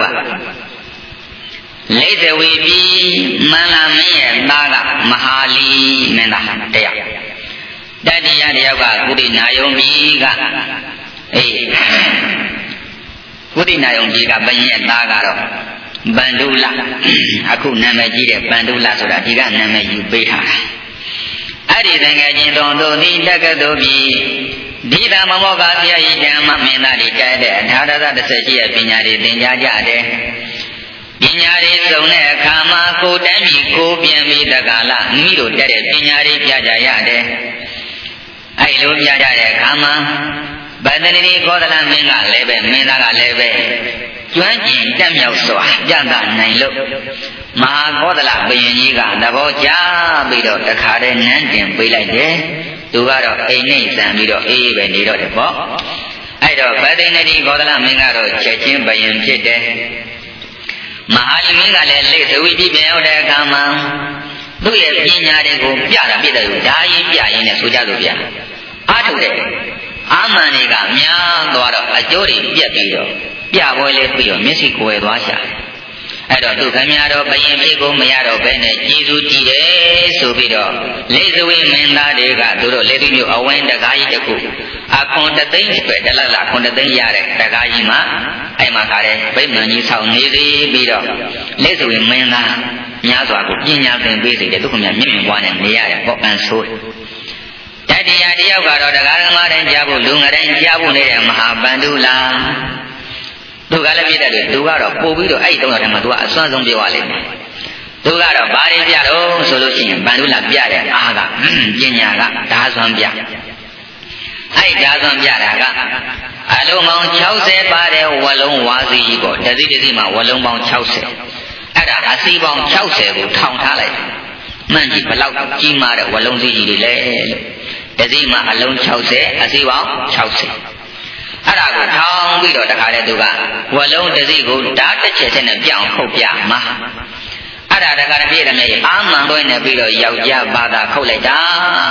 လိဇဝေပြီမန္လာမင်းရဲ့သားကမဟာလီမင်းသားတရားတတိယတယောက်ကကုဋိနာယုံကြီးကကုဋိနာယုံကြီးကဘယင်းရဲ့သားကတော့ဗန္ဓုလအခုနာမည်ကြီးတဲ့ဗန္ဓုလဆိုတာဒီကနာမည်ယူပေးထားတာအဲ့ဒီတန်ခါချင်းတော်တို့ဒီတက္ကသိုလ်ပြည်ဒီတာမမောကဆရာကြီးဓမ္မမင်းသားတွေကြားတဲ့အထာရသ18ရဲ့ပညာတွေသင်ကြားကြတယ်ပညာတွေစုံတဲ့အခါမှာကိုယ်တိုင်းပြည်ကိုပြန်ပြီးတက္ကလာမိမိတို့တက်တဲ့ပညာတွေပြကြရတယ်အဲ့လိုပြကြတဲ့အခါမှာဗန္ဒနီကောသလမင်းကလည်းပဲမင်းသားကလည်းပဲကျွမ်းကျင်တက်မြောက်စွာပြသနိုင်လို့မဟာကောသလဘုရင်ကြီးကသဘောကျပြီးတော့တခါတည်းနန်းတင်ပေးလိုက်တယ်သူကတော့အိမ်နှိမ့်ဆန်ပြီးတော့အေးပဲနေတော့တယ်ပေါ့အဲ့တော့ဗဒိနတိကောသလမင်းကတော့ချက်ချင်းဘုရင်ဖြစ်တယ်မဟာလီမင်းကလည်းလက်သဝိတိပြန်ရောက်တဲ့အခါမှာသူ့ရဲ့ပညာတွေကိုပြတာပြတဲ့လူဓာရင်ပြရင်နဲ့ဆိုကြလို့ပြအားထုတ်တယ်အာမန်တွေကများသွားတော့အကျိုးတွေပြက်ပြီးတော့ပြပွဲလေးပြီးတော့မျက်စိကိုယ်သွားရှာအဲ့တော့သူခမရတော့ဘယင်ဖြစ်ကိုမရတော့ဘဲနဲ့ကျေးဇူးကြည်တယ်ဆိုပြီးတော့လေသဝေမင်းသားတွေကသူတို့လေသီမျိုးအဝင်းတကားကြီးတစ်ခုအခွန်တသိန်းပဲတလလခွန်တသိန်းရတဲ့တကားကြီးမှာအဲ့မှာခါတဲ့ဗိမာန်ကြီးဆောင်နေသေးပြီးတော့လေသဝေမင်းသားများစွာကိုပညာသင်ပေးစေတယ်သူကမြင့်မြင့်ပွားနဲ့နေရတယ်ပေါ့အန်ဆိုးတတိယတယောက်ကတော့တရားဓမ္မတိုင်းကြားဖို့လူငယ်တိုင်းကြားဖို့နေတဲ့မဟာပန္တုလာသူကလည်းပြည့်တယ်သူကတော့ပို့ပြီးတော့အဲ့ဒီ၃ယောက်ထဲမှာသူကအစွမ်းဆုံးပြောရလိမ့်မယ်သူကတော့ဘာတွေပြတော့ဆိုလို့ရှိရင်ပန္တုလာပြတဲ့အားကပညာကဓာစွမ်းပြအဲ့ဓာစွမ်းပြတာကအလုံးပေါင်း60ပါတဲ့ဝလုံးဝါစီကြီးပေါ့တစီတစီမှာဝလုံးပေါင်း60အဲ့ဒါအစီပေါင်း60ကိုထောင်ထားလိုက်မှန်ကြည့်ဘလောက်ကြီးမားတဲ့ဝလုံးစီကြီးတွေလဲတစီမှာအလုံး60အစီပေါင်း60အဲ့ဒါကိုထောင်ပြီးတော့တခါတည်းသူကဝလုံးတစီကိုဓာတ်တစ်ချက်ချက်နဲ့ပြောင်းခုတ်ပြမှာအဲ့ဒါတခါတည်းပြည့်တယ်မြေအာမန်တွဲနဲ့ပြီးတော့ယောက်ျားဘာသာခုတ်လိုက်တာ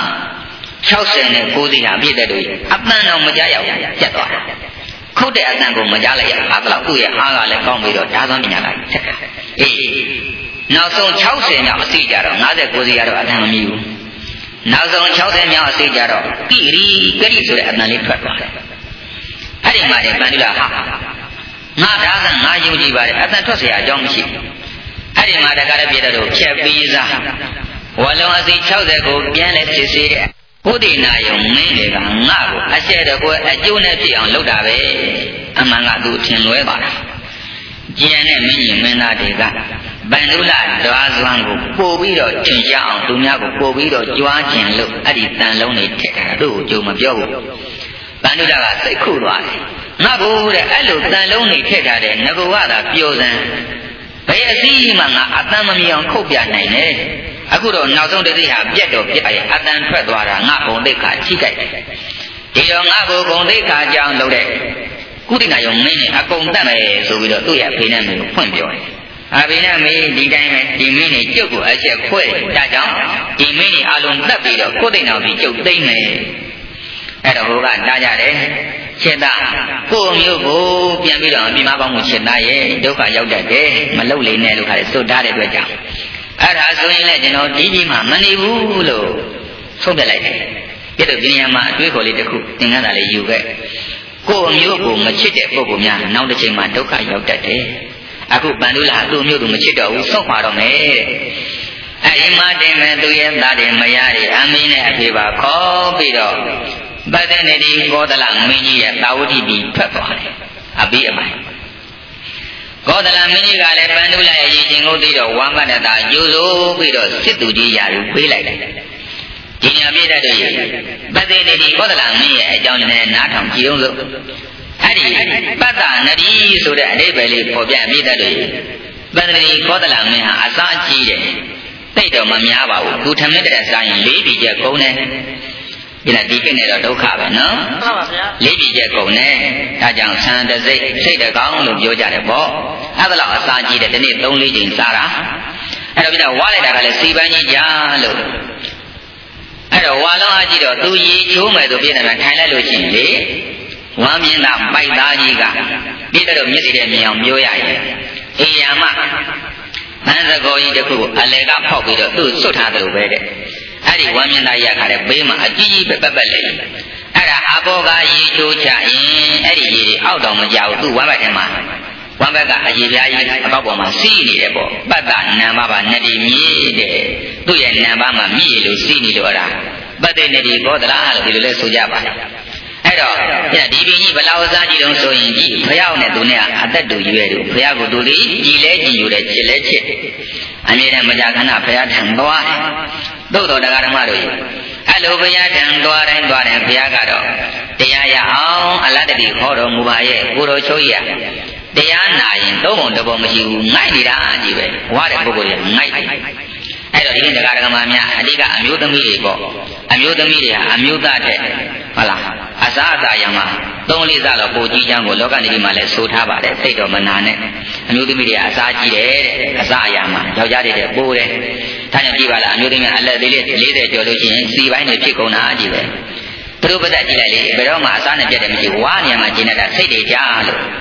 60နဲ့90ဟာပြည့်တဲ့တို့အပန်းတော့မကြားရောက်ပြတ်သွားခုတ်တဲ့အတန်ကိုမကြားလိုက်ရအဲ့ဒါသူ့ရဲ့အားကလည်းကောင်းပြီးတော့ဓာတ်စွမ်းပညာကထက်အေးနောက်ဆုံး60မြောက်အစီကြတော့50 90ကတော့အတန်မမြည်ဘူးနောက်ဆုံး60မြောက်အစီကြတော့ကိရိဂရိဆိုတဲ့အတန်လေးထွက်သွားတယ်အဲ့ဒီမှာပန္တိလာဟာငါဒါကငါယုံကြည်ပါတယ်အတန်ထွက်เสียအကြောင်းမရှိဘူးအဲ့ဒီမှာတခါတည်းပြတဲ့တို့ဖြက်ပြီးစားဝလုံးအစီ60ကိုပြန်လဲဖြစ်စေတဲ့ဘုဒ္ဓနာယုံမင်းတွေကငါ့ကိုအရှက်တကွယ်အကျိုးနဲ့ဖြစ်အောင်လုပ်တာပဲအမှန်ကသူထင်လွဲပါတာကျန်တဲ့မင်းကြီးမင်းသားတွေကဗန္ဓုလဓာစွမ်းကိုပို့ပြီးတော့ထင်ရှားအောင်သူများကိုပို့ပြီးတော့ကြွားခြင်းလို့အဲ့ဒီတန်လုံးတွေထက်တာသူ့ကိုကြုံမပြောဘူးဗန္ဓုလကစိတ်ခုသွားတယ်ငါကိုတဲ့အဲ့လိုတန်လုံးတွေထက်ထားတဲ့ငကောကသာပျော်စံဘယ်အစည်းမှငါအတန်မမြင်အောင်ခုတ်ပြနိုင်တယ်အခုတော့နောက်ဆုံးတတိဟာပြက်တော့ပြက်ရဲ့အတန်ထွက်သွားတာငါဘုံသိက္ခာထိကြိုက်တယ်ဒီတော့ငါဘုံသိက္ခာကြောင့်လုပ်တဲ့ကုသနာယုံမင်းနဲ့အကုန်တတ်မယ်ဆိုပြီးတော့သူ့ရဲ့ဖေနဲ့မေကိုဖွင့်ပြောတယ်အဖေနဲ့မေဒီတိုင်းပဲဒီမင်းနဲ့ကျုပ်ကိုအချက်ခွဲဒါကြောင့်ဒီမင်းနဲ့အလုံးတတ်ပြီးတော့ကိုယ်သိနာပြီးကျုပ်သိမ့်မယ်အဲ့တော့ဟိုကတားကြတယ်ခြေသားကိုယ်မျိုးကိုပြန်ပြီးတော့အပြင်းမပေါင်းမှုခြေသားရဲ့ဒုက္ခရောက်တတ်တယ်မလုတ်လေနဲ့လို့ခါလေစွတ်ထားတဲ့အတွက်ကြောင့်အဲ့ဒါဆိုရင်လည်းကျွန်တော်ဒီကြီးမှမနေဘူးလို့ဆုံးဖြတ်လိုက်တယ်ပြည့်တဲ့ဒီနေရာမှာအတွေးခေါ်လေးတစ်ခုသင်္ကန်းသာလေးယူခဲ့ကိုယ်မျိုးကိုမချစ်တဲ့ပုဂ္ဂိုလ်များနောက်တစ်ချိန်မှာဒုက္ခရောက်တတ်တယ်အခုပန္ဒုလာသူ့မျိုးသူမချစ်တော့ဘူးဆုံးပါတော့မယ်တဲ့အဲ့ဒီမှာတင်မဲ့သူရဲ့သားတွေမယားတွေအမင်းနဲ့အဖေပါခေါ်ပြီးတော့ပတ္တနေတိကောသလမင်းကြီးရဲ့တာဝတိပြီးထွက်သွားတယ်အပိအမိုင်ကောသလမင်းကြီးကလည်းပန္ဒုလာရဲ့ရည်ချင်းကိုသိတော့ဝမ်းမတ္တတာယူဆိုပြီးတော့စစ်သူကြီးရာကိုပေးလိုက်တယ်ဒီညာပြည့်တတ်တဲ့ပတ္တနေတိကောသလမင်းရဲ့အကြောင်းနဲ့နားထောင်ကြည့်အောင်လို့အဲ့ဒီပတ္တနတိဆိုတဲ့အဓိပ္ပာယ်လေးပေါ်ပြပြတတ်တယ်ပတ္တနေကောသလမင်းဟာအစာကြီးတယ်သိတော့မများပါဘူးသူထမင်းတဲ့စားရင်၄ပြည်ကျကုန်တယ်ဒီကိနဲ့တော့ဒုက္ခပဲနော်မှန်ပါဗျာ၄ပြည်ကျကုန်တယ်ဒါကြောင့်ဆန္ဒစိတ်စိတ်တကောင်လို့ပြောကြတယ်ပေါ့အဲ့ဒါလောက်အစာကြီးတယ်ဒီနေ့၃-၄ချိန်စားတာအဲ့တော့ပြီးတော့ဝါလိုက်တာကလည်းစီပန်းကြီးကြာလို့အဲ့တော့ဝါလုံးအားကြည့်တော့သူရေချိုးမယ်ဆိုပြနေတာထိုင်လိုက်လို့ရှိရင်လေဝမ်းမြင်တာပိုက်သားကြီးကပြည့်တော့မျက်စိနဲ့မြင်အောင်မျိုးရရင်အေယာမမန်းစကောကြီးတစ်ခုကိုအလေကဖောက်ပြီးတော့သူ့စွတ်ထားတယ်လို့ပဲတဲ့အဲ့ဒီဝမ်းမြင်သားရခါတဲ့ဘေးမှာအကြီးကြီးပဲပတ်ပတ်လေအဲ့ဒါအဘောကရေချိုးချရင်အဲ့ဒီရေအောက်တော့မကြဘူးသူ့ဝမ်းဘက်ထဲမှာဝမ်းဘက်ကအရေပြားကြီးအပေါက်ပေါ်မှာစီးနေတယ်ပေါ့ပတ္တနံပါပါနတိမြည်တဲ့သူ့ရဲ့နံပါမှာမြည်လို့စီးနေလို့အဲ့ဒါပတ္တနတိဘောဓလာလို့ဒီလိုလဲဆိုကြပါအဲ့တော့ဒီပင်ကြီးဘလောက်အစားကြည့်လို့ဆိုရင်ကြီးဖယောက်နဲ့သူနဲ့အသက်တူရွယ်တူဖယောက်ကိုသူလေးကြည်လဲကြည်ယူတဲ့ချစ်လဲချစ်အမြဲတမ်းမကြာခဏဖယောက်ထံသွားတယ်သို့တော်တရားဓမ္မတို့အဲ့လိုဘုရားထံသွားတိုင်းဘုရားကတော့တရားရအောင်အလတ္တိခေါ်တော်မူပါရဲ့ကိုတော်ချုပ်ရတရားနာရင်သုံးပုံတစ်ပုံမရှိဘူးငိုက်နေတာကြီးပဲဝါတဲ့ပုဂ္ဂိုလ်တွေငိုက်အဲ့တော့ဒီတရားဓမ္မများအဓိကအမျိုးသမီးတွေပေါ့အမျိုးသမီးတွေဟာအမျိုးသားတဲ့ဟုတ်လားအစားအစာရမှာ3-4စားတော့ပိုကြီးချမ်းကိုလောကနေဒီမှာလဲဆိုထားပါတယ်စိတ်တော်မနာနဲ့အမျိုးသမီးတွေကအစားကြီးတယ်တဲ့အစားအရာမှာယောက်ျားတွေတဲ့ပိုးတယ်ဒါကြောင့်ကြည့်ပါလားအမျိုးသမီးအလက်သေးလေး40ကျော်လို့ရှိရင်စီပိုင်းတွေဖြစ်ကုန်တာကြီးပဲသူတို့ပတ်သက်ကြည့်လိုက်လေဘယ်တော့မှအစားနဲ့ပြတ်တယ်မရှိဝါနေရာမှာကျင်းနေတာစိတ်တွေကြားလို့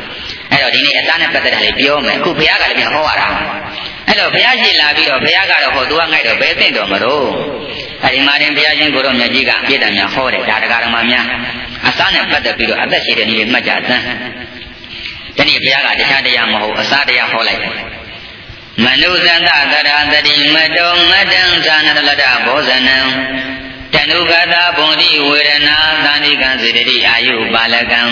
အဲ့တော့ဒီနေ့အစားနဲ့ပတ်သက်တာလေးပြောမယ်အခုဘုရားကလည်းပြန်ဟောရတာအဲ့တော့ဘုရားရှိလာပြီးတော့ဘုရားကတော့ဟောသူကငိုက်တော့ဘယ်သိတော့မလို့အဲ့ဒီမှာတင်ဘုရားရှင်ကိုတော်မြတ်ကြီးကပြည့်တယ်များဟောတယ်ဒါတရားဓမ္မများအစားနဲ့ပတ်သက်ပြီးတော့အသက်ရှိတဲ့နည်းလေးမှတ်ကြသမ်းဒီနေ့ဘုရားကတရားတရားမဟုတ်အစားတရားဟောလိုက်တယ်မနုဿန္တသရတတိမတောမတံဇာနတလတဘောဇနံတဏုဂတာဘုံတိဝေဒနာသန္တိကံစေတတိအာယုပါလကံ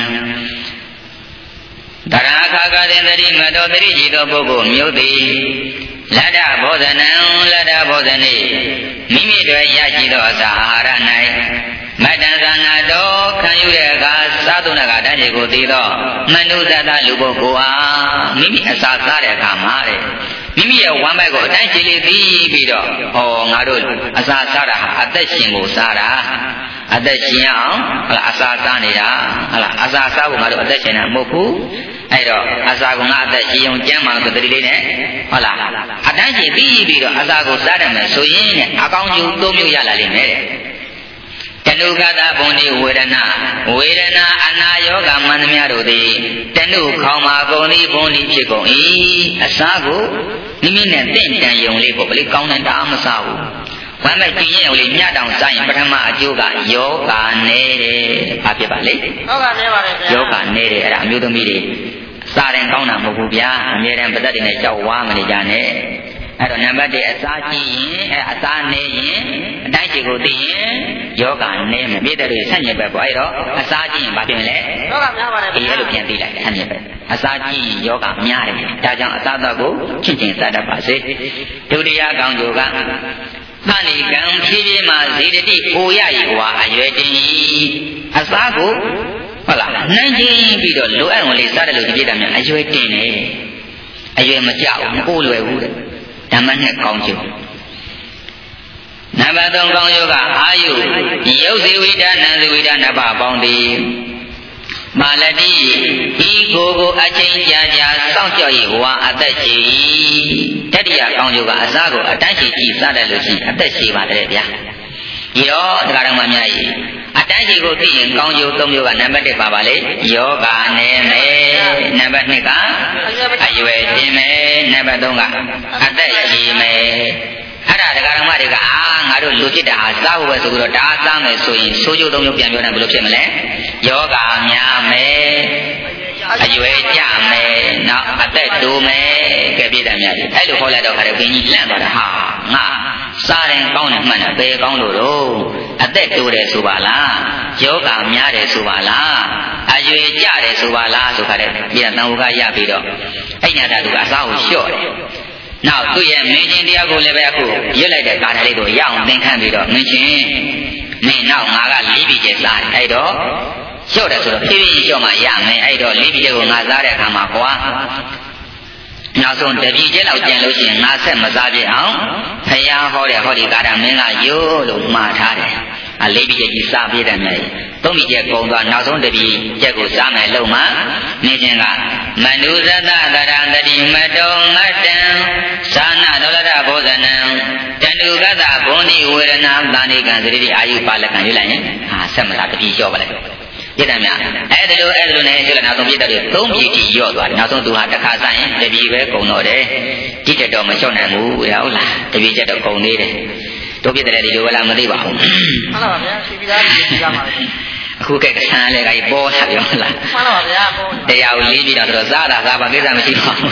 တရာခါကတဲ့တတိမတောတတိကြည်သောပုဂ္ဂိုလ်မျိုးသည်လတ္တဘောဇနံလတ္တဘောဇနိမိမိတို့ရရှိသောအစာအာဟာရ၌မတ္တဇာနာတော်ခံယူတဲ့အခါစားသုံးတဲ့အခါတန်းကြီးကိုသိသောမနုဿတလူပုဂ္ဂိုလ်အားမိမိအစာစားတဲ့အခါမှာတဲ့မိမိရဲ့ဝမ်းပိုက်ကိုအတိုင်းခြေလေးသိပြီးတော့ဟောငါတို့အစာစားတာဟာအသက်ရှင်ကိုစားတာအသက်ရှင်အောင်ဟုတ်လားအစာစားနေတာဟုတ်လားအစာစားဖို့ငါတို့အသက်ရှင်တာမဟုတ်ဘူးအဲ့တော့အစာကငါအသက်ရှင်အောင်ကျမ်းမာဆိုတတိလေးနဲ့ဟုတ်လားအတိုင်းခြေသိပြီးတော့အစာကိုစားတယ်မယ်ဆိုရင်အကောင်းကျိုး၃မျိုးရလာလိမ့်မယ်တဲ့တဏုခတာဘုံဒီဝေဒနာအနာယောဂမန္တများတို့သည်တဏုခေါမာကုန်သည်ဘုံဒီဖြစ်ကုန်၏အစာကိုမိမိနဲ့တင့်တန်ယုံလေးကိုဘယ်လိုကောင်းတဲ့တာမစားဘူးဝမ်းမဲ့ကြည်ရင်လေးညတောင်စားရင်ပထမအကျိုးကယောဂနဲတယ်ဘာဖြစ်ပါလဲယောဂနဲပါတယ်ဗျာယောဂနဲတယ်အဲ့ဒါအမျိုးသမီးတွေစားတယ်ကောင်းတာမဟုတ်ဘူးဗျာအမြဲတမ်းပသက်တွေနဲ့ကြောက်ဝါမနေကြနဲ့အဲ့တော့နံပါတ်1အစာကြည့်ရင်အဲ့အစာနေရင်အတိုင်းခြေကိုသိရင်ယောဂနဲမယ်ပြည့်တဲ့တွေဆန့်ကျင်ဘက်ပေါ့အဲ့တော့အစာကြည့်ရင်ဘာဖြစ်မလဲယောဂများပါတယ်ဗျာအဲ့လိုပြန်သိလိုက်ဆန့်ကျင်ဘက်အစာကြည့်ယောဂများတယ်ဒါကြောင့်အစာတော့ကိုချင့်ချင်စားတတ်ပါစေဒုတိယကောင်းကျိုးကသဏိကံဖြည်းဖြည်းမှဇေတတိကိုရ၏ကွာအရွယ်တင်အစာကိုဟုတ်လားနိုင်ချင်းပြီးတော့လိုအပ်ဝင်လေးစားတယ်လို့ဒီပြည့်တယ်များအရွယ်တင်တယ်အရွယ်မကြောက်မကိုလွယ်ဘူးတဲ့ဓမ္မနဲ့ကောင်းကျိုးနံပါတ်3ကောင်းကျိုးကအာယုယုတ်ဇေဝိဒနံဇေဝိဒနဘပေါင်းသည်မာလတိဤကိုအချင်းကြာကြာစောင့်ကြောက်၏ဝါအသက်ရှိတတိယကောင်းကျိုးကအစားကိုအတန်းရှိကြည့်စားတယ်လို့ရှိအသက်ရှိပါတယ်ဗျာဒီတော့တရားတော်မှာများ၏အတန်းရှိကိုသိရင်ကောင်းကျိုး3မျိုးကနံပါတ်1ပါပါလေယောဂနဲမယ်နံပါတ်2ကအရွယ်တင်မယ်နံပါတ်3ကအသက်ရှိမယ်အဲ့ဒါတရားတော်မတွေကငါတို့လူဖြစ်တာဟာစားဖို့ပဲဆိုပြီးတော့ဒါစားမယ်ဆိုရင်ဆိုးကျိုး3မျိုးပြန်ပြောတယ်ဘယ်လိုဖြစ်မလဲယောဂများမယ်အရွယ်ကြမယ်နောက်အသက်တိုးမယ်ကဲပြည့်တယ်များတယ်အဲ့လိုဟောလိုက်တော့ခါတော့ဘင်းကြီးလန့်သွားတာဟာငါစားရင်ကောင်းတယ်မှန်တယ်ဘယ်ကောင်းလို့တော့အသက်တိုးတယ်ဆိုပါလားယောဂများတယ်ဆိုပါလားအရွယ်ကြတယ်ဆိုပါလားဆိုခါတဲ့ပြန်တန်ဝကရပြီးတော့အဲ့ညာတာသူကအစားကိုလျှော့တယ်နောက်သူ့ရဲ့မင်းချင်းတရားကိုလည်းပဲအခုရွတ်လိုက်တဲ့ကာထာလေးကိုရအောင်သင်ခန့်ပြီးတော့မင်းချင်းမင်းနောက်ငါက၄ပြည်ကျစားတယ်အဲ့တော့လျှော့တယ်ဆိုတော့ဖြည်းဖြည်းလျှော့မှရမယ်အဲ့တော့၄ပြည်ကိုငါစားတဲ့အခါမှာကွာနောက်ဆုံးတပြည်ကျလောက်ကျန်လို့ရှိရင်ငါဆက်မစားပြအောင်ဖယားဟောတဲ့ဟောဒီကာထာမင်းကရိုးလို့မှားထားတယ်အ၄ပြည်ကြီးစားပြတဲ့မယ်သုံးပြည်ကျကုံသွားနောက်ဆုံးတပြည်ကျက်ကိုစားမယ်လို့မှနေခြင်းကမနုဿတသရတတိမတောမတ္တံဇာနာဒေါလတဘောဇနံတဏုကတဘုံဒီဝေဒနာသန္တိကံသတိအာယုပါလကံရွလိုက်ရင်ဟာဆက်မလားတပြည်လျှော့ပါလိုက်ပြည့်တယ်များအဲ့ဒါလိုနဲ့ဆိုတော့နောက်ဆုံးပြည့်တယ်သုံးပြည်ကြီးလျော့သွားတယ်နောက်ဆုံးသူဟာတစ်ခါဆိုင်ရင်တပြည်ပဲကုံတော့တယ်ကြည့်တော့မလျှော့နိုင်ဘူးဟုတ်လားတပြည်ချက်တော့ကုံသေးတယ်တို့ပြည့်တယ်ဒီလိုလားမသိပါဘူးမှန်ပါဗျာသိပြီးသားသိကြပါမယ်အခုကဆန်းလေးကပေါ်လာပြောလားမှန်ပါဗျာတရားကိုလေးပြီးတော့စားတာစားပါကိစ္စမရှိပါဘူး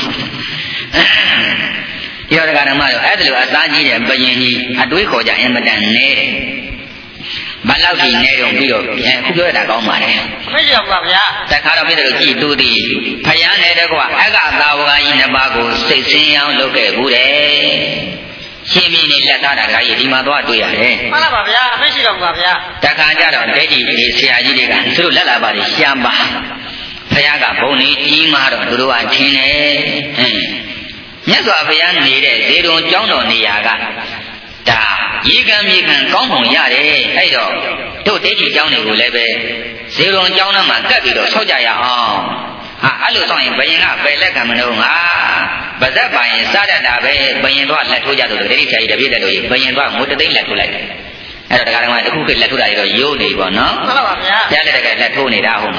ဒီတော့ဓမ္မတို့အဲ့ဒါလိုအစားကြီးတဲ့ဘယင်ကြီးအတွေးခေါ်ကြအင်မတန်နဲတယ်ဘလောက်ကြီးနဲတော့ပြီးတော့အခုပြောရတာကောင်းပါတယ်မရှိပါဘူးဗျာတခါတော့ပြည့်တယ်လို့ကြည်သူသည်ဖယားနဲ့တကွအကသာဝကကြီးနှစ်ပါးကိုစိတ်ဆင်းအောင်လုပ်ခဲ့ဘူးတဲ့ရှင်မင်းနဲ့လက်သားတာကကြီးဒီမှာသွားတွေ့ရတယ်မှန်ပါဗျာမရှိတော့ဘူးဗျာတခါကျတော့ဒိဋ္ဌိတွေဆရာကြီးတွေကသူတို့လက်လာပါလေရှားပါဖယားကဘုံနေကြီးမာတော့သူတို့ကထင်းတယ်မြတ်စွာဘုရားနေတဲ့ဇေဒုံကျောင်းတော်နေရာကဒါရေကံမြေကံကောင်းပုံရတယ်အဲ့တော့တို့ဒိဋ္ဌိကျောင်းတွေကိုလည်းပဲဇေဒုံကျောင်းထဲမှာကပ်ပြီးတော့ဆောက်ကြရအောင်ဟာအဲ့လိုဆောက်ရင်ဘယင်ကပဲလက်ကံမလို့ငါပါဇက်ပိုင်စားတတ်တာပဲဘယင်တော့လက်ထိုးကြလို့ဒိဋ္ဌိဆရာကြီးတပြည့်တက်လို့ဘယင်တော့ငိုတသိန်းလက်ထိုးလိုက်တယ်အဲ့တော့တရားတော်ကတခုခေတ်လက်ထိုးတာတွေတော့ရိုးနေပေါ့နော်မှန်ပါဗျာဘုရားလက်ကလက်ထိုးနေတာဟုတ်မှာ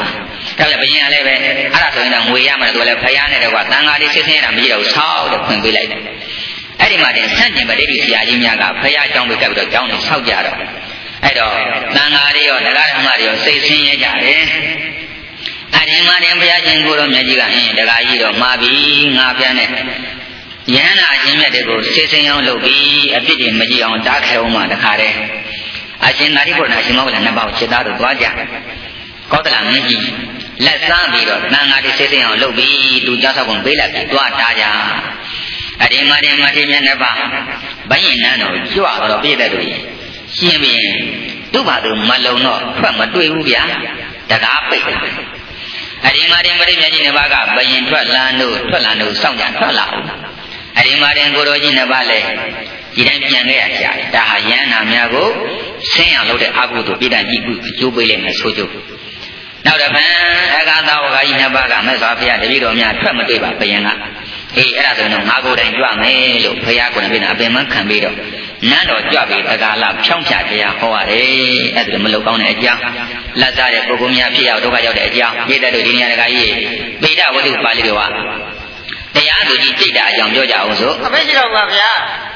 ဒါလည်းဘယင်ကလည်းပဲအဲ့ဒါဆိုရင်တော့ငွေရမှာသူကလည်းဖယားနဲ့တော့တန်ဃာတွေစစ်စင်းရတာမရှိတော့ဆောက်တဲ့ဖွင့်ပေးလိုက်တယ်အဲ့ဒီမှာတင်ဆန့်ကျင်ပဋိတိဆရာကြီးများကဖယားကြောင်းပေးကပ်ပြီးတော့ကြောင်းနေဆောက်ကြတော့အဲ့တော့တန်ဃာတွေရောတရားဓမ္မတွေရောစိတ်ဆင်းရဲကြတယ်အဲ့ဒီမှာတင်ဘုရားရှင်ကိုယ်တော်မြတ်ကြီးကအင်းတရားကြီးတော့မှာပြီးငါပြန်နဲ့ယဟန္တာအရှင်မြတ်တွေကိုစိတ်ဆင်းအောင်လုပ်ပြီးအပြစ်တွေမကြည့်အောင်တားခဲအောင်မှတခါတည်းအရှင်သာရိပုတ္တရာရှင်မောဂလနှစ်ပါးကိုစိတ်သားတို့သွားကြကောသလမင်းကြီးလက်စားပြီးတော့တန်ဃာတွေစိတ်ဆင်းအောင်လုပ်ပြီးသူကြောက်ဆောက်ကုန်ပေးလိုက်ပြီးသွားတာကြအဒီမှာတင်မထေရမြတ်နှစ်ပါးဘယင်နန်းတော်ကြွတော့ပြည့်တဲ့တို့ရှင်ဘရင်သူ့ဘာသူမလုံတော့ထွက်မတွေ့ဘူးဗျာတကားပိတ်အဒီမှာတင်ပရိမြတ်ကြီးနှစ်ပါးကဘယင်ထွက်လန်းတို့စောင့်ကြထွက်လာဦးအဒီမှာတင်ကိုတော်ကြီးနှစ်ပါးလည်းဒီတိုင်းပြန်ခဲ့ရကြတယ်ဒါဟာယန္နာများကိုဆင်းအောင်လုပ်တဲ့အကုသိုလ်ပြည်တကြီးအကျိုးပေးလိမ့်မယ်ဆိုကြနောက်တစ်ဖန်အဂါသဝကကြီးနှစ်ပါးကမြတ်စွာဘုရားတပည့်တော်များထွက်မတွေ့ပါဘယင်ကအေးအဲ့ဒါဆိုရင်ငါကိုယ်တိုင်ကြွမယ်လို့ဘုရားကိုယ်တိုင်အပင်မခံပြီးတော့နန်းတော်ကြွပြီးတကားလာဖြောင်းဖြတရားဟောရတယ်အဲ့ဒါမလုံကောင်းတဲ့အကြောင်းလက်စားတဲ့ပုဂ္ဂိုလ်များဖြစ်ရောက်ဒုက္ခရောက်တဲ့အကြောင်းပြည်သက်တို့ဒီနေရာတကားကြီးပိဋကဝတ္ထုပါဠိတော်ကတရားသူကြီးစိတ်ဓာတ်အကြောင်းပြောကြအောင်ဆို
အမေရှိတော်ပါဗျာ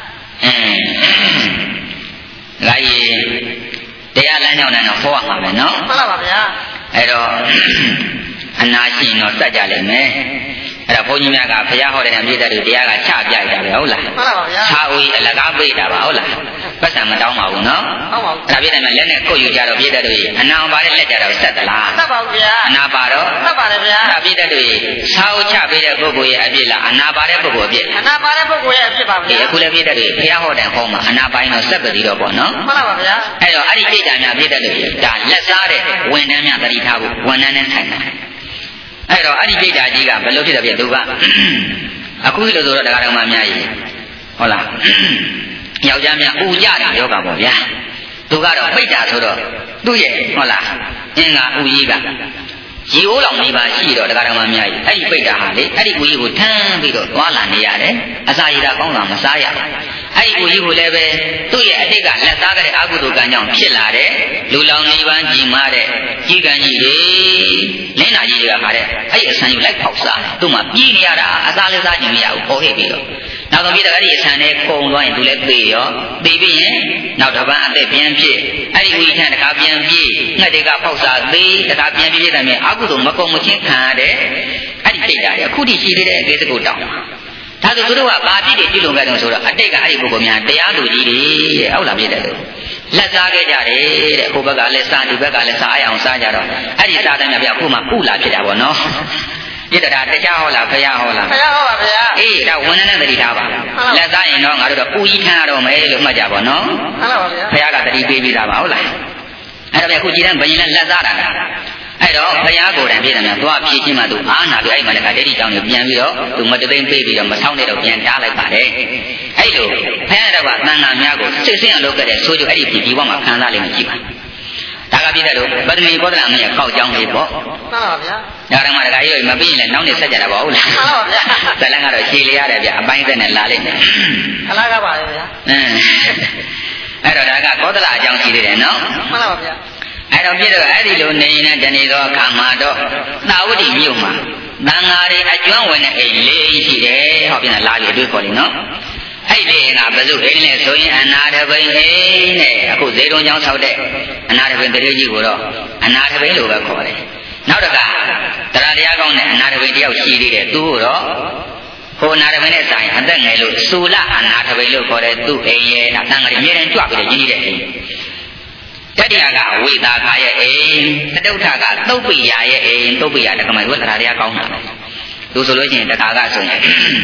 ဒါကြီးတရားလမ်းကြောင်းနဲ့တော့ဟောရမှာပဲနော်
မှန်ပါဗျာ
အဲ့တော့အနာရှင်တော့စัจကြလိမ့်မယ်အဲ့ဒါဘုန်းကြီးများကဘုရားဟောတဲ့အပြည့်တဲ့တရားကချပြလိုက်တာပဲဟုတ်လား
မှန်ပါဗျာ
သာဝီအလကားပိတ်တာပါဟုတ်လားပတ်စံမတောင်းပါဘူးနော်
ဟုတ်ပါဘူး
အဲ့ဒါပြည့်တယ်မှာလက်နဲ့ကုတ်ယူကြတော့ပြည့်တဲ့တွေအနာပါတဲ့လက်ကြတော့ဆက်သလား
ဆက်ပါဗျာ
အနာပါတော့
ဆက်ပါတယ်ဗျာ
အဲ့ဒါပြည့်တဲ့တွေသာဝချပေးတဲ့ပုဂ္ဂိုလ်ရဲ့အပြည့်လားအနာပါတဲ့ပုဂ္ဂိုလ်အပြည့်
အနာပါတဲ့ပုဂ္ဂိုလ်ရဲ့အပြည့်ပါဗျာ
အခုလည်းပြည့်တဲ့တွေဘုရားဟောတဲ့ဟောမှာအနာပိုင်းတော့ဆက်ပြီးတော့ပေါ့နော်
မှန်ပါဗျာ
အဲ့တော့အဲ့ဒီပိဋကများပြည့်တဲ့တွေဒါလက်စားတဲ့ဝန်ထမ်းများတတိထားဖို့ဝန်ထမ်းနဲ့ဆိုင်တာအဲ့တော့အဲ့ဒီပိဋကကြီးကဘယ်လိုဖြစ်တယ်ပြသူကအခုလို့ဆိုတော့တရားတော်မှအများကြီးဟုတ်လားယောက်ျားများဥကြတာယောဂပေါ့ဗျာသူကတော့ပိဋကဆိုတော့သူ့ရဲ့ဟုတ်လားအင်္ဂါဥကြီးကရေအိုးလောင်နေပါရှိတော့တရားတော်မှအများကြီးအဲ့ဒီပိဋကဟာလေအဲ့ဒီဥကြီးကိုထမ်းပြီးတော့သွားလာနေရတယ်အစာရည်တာကောင်းတာမစားရအဲ့ဒီဥကြီးကိုလည်းပဲသူ့ရဲ့အတိတ်ကလက်သားတဲ့အကုသိုလ်ကံကြောင့်ဖြစ်လာတဲ့လူလောင်နေပန်းကြီးမားတဲ့ကြီးကံကြီးတွေလင်းနာကြီးတွေကခါတဲ့အဲ့ဒီအဆန်ယူလိုက်ပေါက်စားတယ်သူ့မှာပြီးနေရတာအစားလည်းစားခြင်းမရဘူးပေါ်ဟိပြီးတော့နောက်တော့ပြီးတော့အဲ့ဒီအဆန်နဲ့ခုံသွားရင်သူလည်းသေရောသေပြီးရင်နောက်တစ်ပန်းအသက်ပြန်ဖြစ်အဲ့ဒီဥကြီးထံတခါပြန်ပြေးငှက်တွေကပေါက်စားသေးတခါပြန်ပြေးတဲ့မြဲအကုသိုလ်မကုန်မချင်းခံရတဲ့အဲ့ဒီပိဋကတွေအခုထိရှိသေးတဲ့အသေးစကုတောင်းဒါဆိုသူတို့ကဘာပြည့်တွေပြုလုပ်ခဲ့တယ်ဆိုတော့အတိတ်ကအဲ့ဒီပုဂ္ဂိုလ်များတရားလူကြီးတွေတဲ့ဟုတ်လားပြည့်တယ်လို့လက်စားခဲ့ကြတယ်တဲ့ဟိုဘက်ကလည်းစားဒီဘက်ကလည်းစားအောင်စားကြတော့အဲ့ဒီစားတဲ့မြတ်ပြအခုမှကုလာဖြစ်တာပေါ့နော်ပြည့်တာတရားဟောလားဘုရားဟောလား
ဘုရားဟောပါဗျာ
အေးဒါဝန်နဲ့တတိထားပါလက်စားရင်တော့ငါတို့တော့ပူကြီးခံရတော့မယ်လို့မှတ်ကြပါနော်
မှန်ပါပါဗျာ
ဘုရားကတတိပေးပြီးသားပါဟုတ်လားအဲ့ဒါပဲအခုကြည်တဲ့ဘယင်နဲ့လက်စားတာအဲ့တော့ဘုရားကိုယ်တိုင်ပြည့်တယ်များသွားဖြည့်ချင်းမှသူအားနာပြီးအဲ့မှာလည်းကဒိဋ္ဌိကြောင့်ပြန်ပြီးတော့သူမတသိမ့်ပေးပြီးတော့မဆောင်တဲ့တော့ပြန်ထားလိုက်ပါတယ်အဲ့လိုဘုရားတော်ကသံဃာများကိုစစ်စင်းအလုပ်ခဲ့တဲ့ဆိုကြအဲ့ဒီဒီဘဝမှာခံစားလိမ့်မယ်ကြည့်ပါဒါကပြည့်တယ်လို့ပထမကောသလအမရဲ့ကောက်ကြောင်းလေးပေါ့
မှန်ပါဗျာ
ဒါကမှတခါကြီးမပြီးရင်လည်းနောက်နေဆက်ကြတာပါဟုတ်လား
မှန်ပါဗျာ
ဇလန်ကတော့ရှည်လျရတယ်ဗျအပိုင်းသက်နဲ့လာလိမ့်မယ်
အလားကပါလေဗျာ
အဲ့တော့ဒါကကောသလအကြောင်းရှိသေးတယ်နော်
မှန်ပါဗျာ
အဲ့တော့ပြည့်တော့အဲ့ဒီလိုနေနေတနေသောအခါမှာတော့သာဝတိမြို့မှာသံဃာတွေအကျွမ်းဝင်တဲ့အိမ်လေးရှိတယ်ဟောပြန်လာပြီးအတွေ့ခေါ်လိမ့်နော်အဲ့ဒီကဘဇုအိမ်နဲ့ဆိုရင်အနာတပိန်အိမ်နဲ့အခုဇေတုံကျောင်းဆောက်တဲ့အနာတပိန်တရေကြီးကိုတော့အနာတပိန်လို့ပဲခေါ်တယ်နောက်တစ်ခါတရားတရားကောင်းတဲ့အနာတပိန်တယောက်ရှိသေးတယ်သူ့တော့ဟိုအနာတပိန်နဲ့ဆိုင်အသက်ငယ်လို့စူလအနာတပိန်လို့ခေါ်တယ်သူ့အိမ်ရဲ့အသံဃာတွေအမြဲတမ်းကြွပြီးရင်းနေတဲ့အိမ်တတိယကဝိသာခရဲ့အိမ်သတုဋ္ဌကသုတ်ပိယရဲ့အိမ်သုတ်ပိယတက္ကမဝိသရာတရားကောင်းတာသူဆိုလို့ရှိရင်တခါကဆိုရင်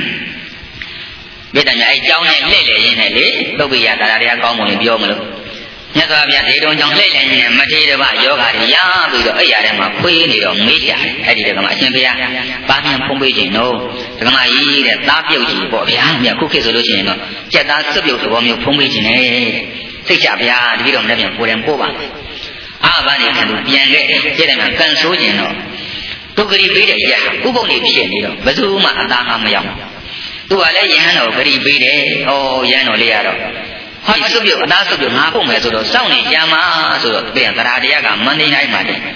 မြေတံမြအဲ့เจ้าနဲ့လှည့်လေရင်းနဲ့လေသုတ်ပိယတရားတရားကောင်းပုံလေးပြောမလို့မြတ်စွာဘုရားဒေတုံကြောင့်လှည့်လေရင်းနဲ့မထေရဘယောဂါတွေရပြီးတော့အဲ့ရထဲမှာခွေးနေတော့မေးကြတယ်အဲ့ဒီတက္ကမအရှင်ဘုရားပါပြန်ဖုံးပေးခြင်းတော့တက္ကမကြီးတဲ့သားပြုတ်ကြီးပေါ့ဗျာမြတ်ခုခေတ်ဆိုလို့ရှိရင်တော့ကြက်သားစွပ်ပြုတ်သဘောမျိုးဖုံးပေးခြင်းနဲ့စိတ်ချဗျာတတိတော်နဲ့ပြန်ကိုယ်တိုင်ပို့ပါအာဘာနေခံလို့ပြန်ခဲ့ပြည့်တယ်မှာကန်ဆိုးခြင်းတော့ဒုက္ခရီပေးတဲ့ရဥပုံနေဖြစ်နေတော့ဘယ်သူမှအသာမရောက်သူကလည်းယဟန်တော်ဂရီပေးတယ်ဩယဟန်တော်လေးရတော့ဟောစွပ်ပြုတ်အသားစွပ်ပြုတ်ငါပို့မယ်ဆိုတော့စောင့်နေကြမှာဆိုတော့ပြန်တရားတရားကမန္တိနိုင်မှာတယ်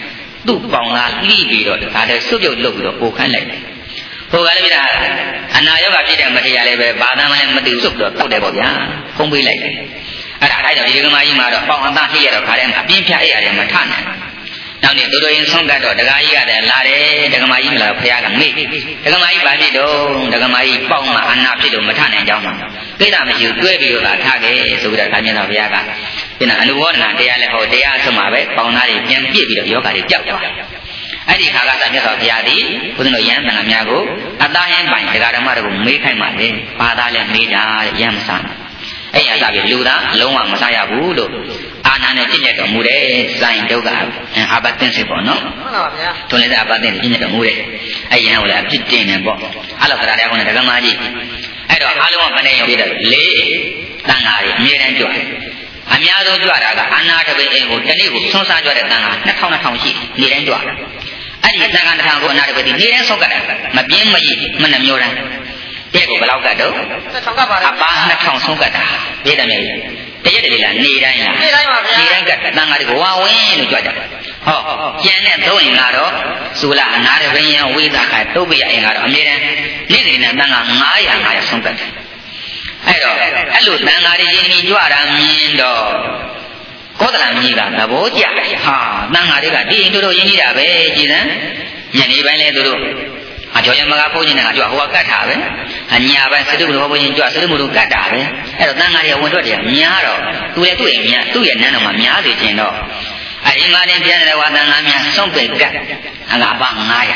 သူ့ပေါင်ကလှီးပြီးတော့ဒါလည်းစုပ်ပြုတ်လုပ်ပြီးတော့ပို့ခိုင်းလိုက်တယ်ဟိုကလည်းပြတာအနာရောဂါဖြစ်တဲ့မတရားလည်းပဲဘာသာမှလည်းမသိစုပ်တော့တောက်တယ်ပေါ့ဗျာဖုံးပေးလိုက်တယ်အဲ့ဒါတော့ဒီကမာကြီးမှာတော့ပေါင်အသားလှီးရတော့ခါတည်းမှာအပြင်းဖြတ်ရတယ်မထနိုင်နောက်နေ့တို့ရင်ဆုံးကတ်တော့ဒကာကြီးကလည်းလာတယ်ဒကမာကြီးမလာဖခင်ကမေ့ဒကမာကြီးဘာဖြစ်တော့ဒကမာကြီးပေါင်မှာအနာဖြစ်လို့မထနိုင်ကြောင်းမှာကိစ္စမရှိဘူးတွဲပြီးတော့သာထားခဲ့ဆိုပြီးတော့ဒါမြင်တော့ဘုရားကပြန်အနုဘောဒနာတရားလည်းဟောတရားအဆုံးမှာပဲပေါင်သားတွေပြန်ပြည့်ပြီးတော့ယောဂါတွေကြောက်သွားအဲ့ဒီခါကသာမြတ်စွာဘုရားသည်ဘုရားတို့ယဟန်တန်ခါများကိုအသားဟင်းပိုင်ဒကာဓမ္မတို့ကိုမေးခိုင်းပါလေဘာသာလဲမေးတာတဲ့ယဟန်မစားအဲ့ရသာပြီလူသားလုံးဝမစားရဘူးလို့အာနာနဲ့ပြည့်ညတ်တော်မူတယ်ဇိုင်ဒုက္ခအာဘသင်္စေပေါ့နော်
ဟုတ်ပါဗျာ
တွင်လည်းအာဘသင်္စေပြည့်ညတ်တော်မူတယ်အဲ့ယဟန်ကိုလည်းအပြစ်တင်တယ်ပေါ့အဲ့လိုတရားကောင်းတဲ့ဓမ္မကြီးအဲ့တော့အားလုံးကမနေပြည့်တယ်လေတန်ဃာတွေအမြဲတမ်းကြွတယ်အများဆုံးကြွတာကအာနာတပိအိမ်ကိုတနေ့ကိုဆွမ်းစားကြွတဲ့တန်ဃာ2000ရှိနေတိုင်းကြွတယ်အဲ့ဒီတန်ဃာ1000ကိုအာနာတပိနေတိုင်းဆောက်ကတယ်မပြင်းမကြီးမနှမျိုးတိုင်းတဲ့ကိုဘယ်လောက်ကတော့
2000ကပါလား
အပါ2000ဆုံးကတာပြည့်တယ်မြေတရက်တည်းလားနေတိုင်းလား
နေတိုင်းပါဗျာ
နေတိုင်းကတန်ဃာတွေကိုဝါဝင်းလို့ကြွကြတယ်ဟောကျန်တဲ့သုံးရင်ကတော့ဆိုလာအနာတပိယံဝိသကတုတ်ပိယအင်ကတော့အမြဲတမ်းနေ့စဉ်နဲ့တန်ဃာ900ဆုံးကတယ်အဲ့တော့အဲ့လိုတန်ဃာတွေချင်းကြီးကြွတာမြင်တော့ကောသလမြည်ကသဘောကျတယ်ဟာတန်ဃာတွေကဒီတို့ရင်းနေတာပဲကြည်စမ်းညနေပိုင်းလဲတို့အကျော်ရမကဘုန်းကြီးကကြွဟိုကကတ်တာပဲအညာပိုင်းစတုဘုရားဘုန်းကြီးကြွစတုမလို့ကတ်တာပဲအဲ့တော့တန်ဃာတွေဝင်ထွက်တယ်များတော့သူရဲ့သူ့ရဲ့နန်းတော်မှာများစေခြင်းတော့အရင်ကတည်းကပြန်တဲ့ဝါသံဃာများဆုံးပေကတ်အလားပါ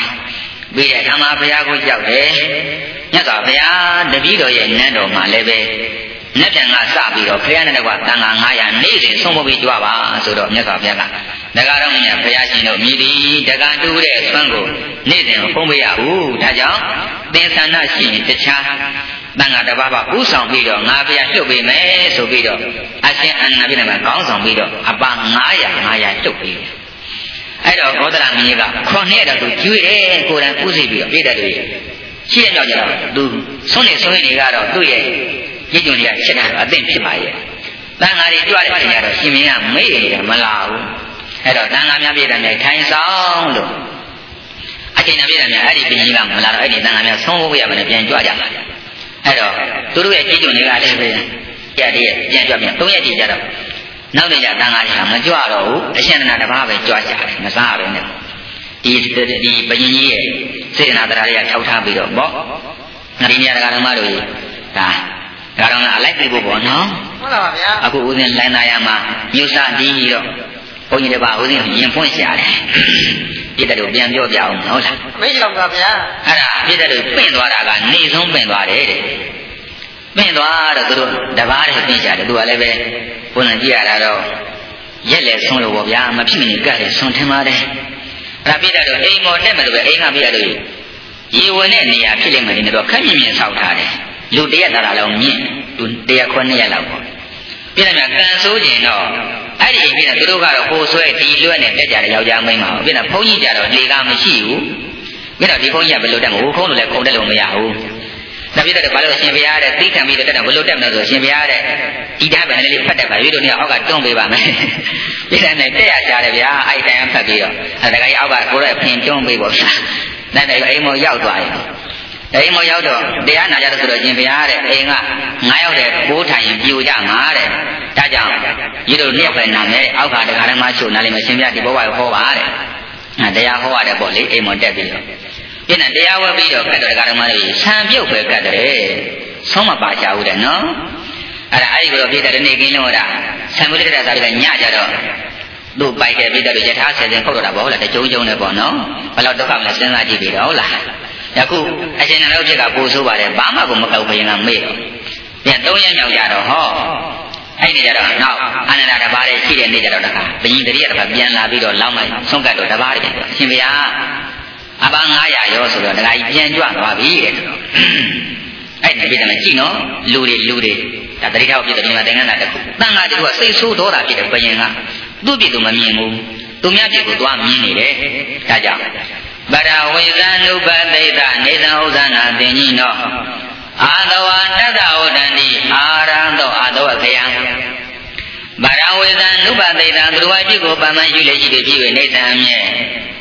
900ပြီးတဲ့ဓမ္မဘုရားကိုကြောက်တယ်မြတ်စွာဘုရားတပည့်တော်ရဲ့နန်းတော်မှာလည်းပဲလက်ပြန်ကစပြီးတော့ဘုရားနဲ့တကွာတန်ခါ900နေ့စဉ်ဆုံးဖို့ပြီးကြွပါဆိုတော့မြတ်စွာဘုရားကဒကာတော်မြတ်ဘုရားရှင်တို့မြည်သည်ဒကာတူတဲ့ဆွမ်းကိုနေ့စဉ်ဖုံးပေးရဘူးဒါကြောင့်သင်္သနာရှင်တခြားတန်ခါတစ်ပါးပါဥဆောင်ပြီးတော့ငါဘုရားလှုပ်ပေးမယ်ဆိုပြီးတော့အရှင်အနန္ဒပြည့်မှာကောင်းဆောင်ပြီးတော့အပ900လှုပ်ပေးတယ်အဲ့တော့ဘောဓရမင်းကြီးက9ရက်တော့သူကျွေးတယ်ကိုယ်တိုင်ပူးစီပြီးတော့ပြည့်တယ်တွေရှိရကြောက်ကြတော့သူဆုံးနေဆုံးနေကတော့သူ့ရဲ့ရည်ကြုံတွေကချက်တာအသိဖြစ်ပါရဲ့တန်ဃာတွေကြွတဲ့အချိန်ကတော့ရှင်မင်းကမေ့တယ်မလာဘူးအဲ့တော့တန်ဃာများပြည့်တယ်ထိုင်ဆောင်လို့အချိန်နဲ့ပြည့်တယ်များအဲ့ဒီပင်ကြီးကမလာတော့အဲ့ဒီတန်ဃာများဆုံးဖို့ရမယ်ပြန်ကြွကြပါအဲ့တော့သူတို့ရဲ့ရည်ကြုံတွေကလည်းပဲကြတဲ့ပြန်ကြွပြန်3ရက်ကြည့်ကြတော့နောက်နေ့ကျတန်ဃာတွေကမကြွတော့ဘူးအရှင်နာတစ်ပါးပဲကြွကြတယ်မစားရဘူးနဲ့ဒီပင်ကြီးရဲ့စေတနာတရားတွေကထောက်ထားပြီးတော့ပေါ့ဒီနေရာဓမ္မတို့ဒါတော့အလိုက်ပြဖို့ပေါ့နော်
ဟုတ်ပါဗျာ
အခုဦးဇင်းလိုင်းသားရမှာမြို့စားဒီကြီးတော့ဘုန်းကြီးတွေပါဦးဇင်းရင်ဖွင့်ရှာတယ်ပြည့်တဲ့တို့ပြန်ပြောပြအောင်ဟုတ်လား
မေးကြတော့ပါဗျာ
အဲ့ဒါပြည့်တဲ့တို့ပင့်သွားတာကနေဆုံးပင့်သွားတယ်တဲ့ပင့်သွားတော့သူတို့တပားတွေပင့်ရှာတယ်သူကလည်းပဲဘုန်းကြီးကြည့်ရတာတော့ရက်လေဆုံးလို့ပေါ့ဗျာမဖြစ်မနေကတ်တယ်ဆုံးထင်ပါတယ်အဲ့ဒါပြည့်တဲ့တို့အိမ်မော်နဲ့မလို့ပဲအိမ်ကပြည့်တဲ့တို့ရေဝင်တဲ့နေရာဖြစ်လိမ့်မယ်နေတော့ခက်မြင်မြင်ဆောက်ထားတယ်လူတရက်သားလောက်မြင့်သူ109ရက်လောက်ပေါ့ပြည်တယ်များကန်ဆိုးကျင်တော့အဲ့ဒီပြည်တယ်သူတို့ကတော့ကိုယ်ဆွဲဒီလွတ်နဲ့တက်ကြတဲ့ယောက်ျားမိန်းမပြည်တယ်ဘုန်းကြီးကြတော့လေကမရှိဘူးပြည်တော့ဒီဘုန်းကြီးကဘယ်လိုတက်မလို့ခုံးလို့လည်းခုံတက်လို့မရဘူးဒါပြည်တယ်ဘာလို့ရှင်ဘုရားတဲ့သိခံပြီးတော့တက်တယ်ဘယ်လိုတက်မလို့ဆိုရှင်ဘုရားတဲ့ဒီဓာတ်ပဲလေးဖတ်တယ်ပါရွေးလို့နေအောက်ကတွန်းပေးပါမယ်ပြည်တယ်နဲ့တက်ရကြတယ်ဗျာအဲ့တိုင်ဖတ်ပြီးတော့အဲ့ဒါကြီးအောက်ကကိုယ်ရဲ့ဖင်တွန်းပေးပေါ့ဗျာนั่นไอ้အိမ်မောရောက်သွားရင်အိမ်မောရောက်တော့တရားနာကြလို့ဆိုတော့ရှင်ဘုရားတဲ့အိမ်က9ရောက်တဲ့6ထိုင်ရင်ပြိုကြမှာတဲ့ဒါကြောင့်ဒီလိုနှစ်ပဲနာမယ်အောက်ကတရားဓမ္မချုပ်နားလိမ့်မယ်ရှင်ဘုရားဒီဘဝကိုဟောပါတဲ့တရားဟောရတယ်ပေါ့လေအိမ်မောတက်ပြီးတော့ဒီနဲ့တရားဝဲပြီးတော့ကတ်တော်တရားဓမ္မတွေဆံပြုတ်ပဲကတ်တယ်ဆုံးမပါကြဘူးတဲ့နော်အဲ့ဒါအဲ့ဒီလိုပြည့်တဲ့နေ့ကင်းလုံးတာဆံမှုတက်တာဒါပြီးညကြတော့သူ့ပိုက်တဲ့ပြည့်တဲ့ယထာဆယ်စဉ်ခုတ်တော့တာပေါ့ဟုတ်လားတကြုံကြုံနဲ့ပေါ့နော်ဘယ်တော့ဒုက္ခမလဲစဉ်းစားကြည့်ပြီးတော့ဟုတ်လားယခုအရှင်နာတော်ဖြစ်ကပူဆိုးပါတယ်ဘာမှကိုမကောက်ဘယင်ကမေ့တော့ပြန်3ရက်မြောက်ကြတော့ဟောအဲ့ဒီကြတော့နောက်အနန္တတပါးရဲ့ရှိတဲ့နေ့ကြတော့တခါဘယင်တရိယတခါပြန်လာပြီးတော့လောက်မှဆုံးကတ်တော့တပါးပြန်အရှင်ဘုရားအပန်း900ရောဆိုတော့တခါကြီးပြန်ကြွသွားပြီတဲ့အဲ့ဒီပြည်တယ်ကြည့်နော်လူတွေဒါတတိထောက်ပြတဲ့ဒီမှာသင်္ကန်းတာတခုတန်ခါတူကစိတ်ဆိုးတော့တာဖြစ်တဲ့ဘယင်ကသူ့ပြစ်သူမမြင်ဘူးသူများပြစ်ကိုသွားမြင်နေတယ်ဒါကြောင့်ဗရဝိဇာနုပတိတနေသံဥဇာနာသင်ကြီးနောအာသဝတတဝတန္တိအာရံသောအာသဝခယံဗရဝိဇာနုပတိတသူတော်ပြစ်ကိုပန်းပန်းယူလေရှိပြီးပြီနေသံအမြဲဩ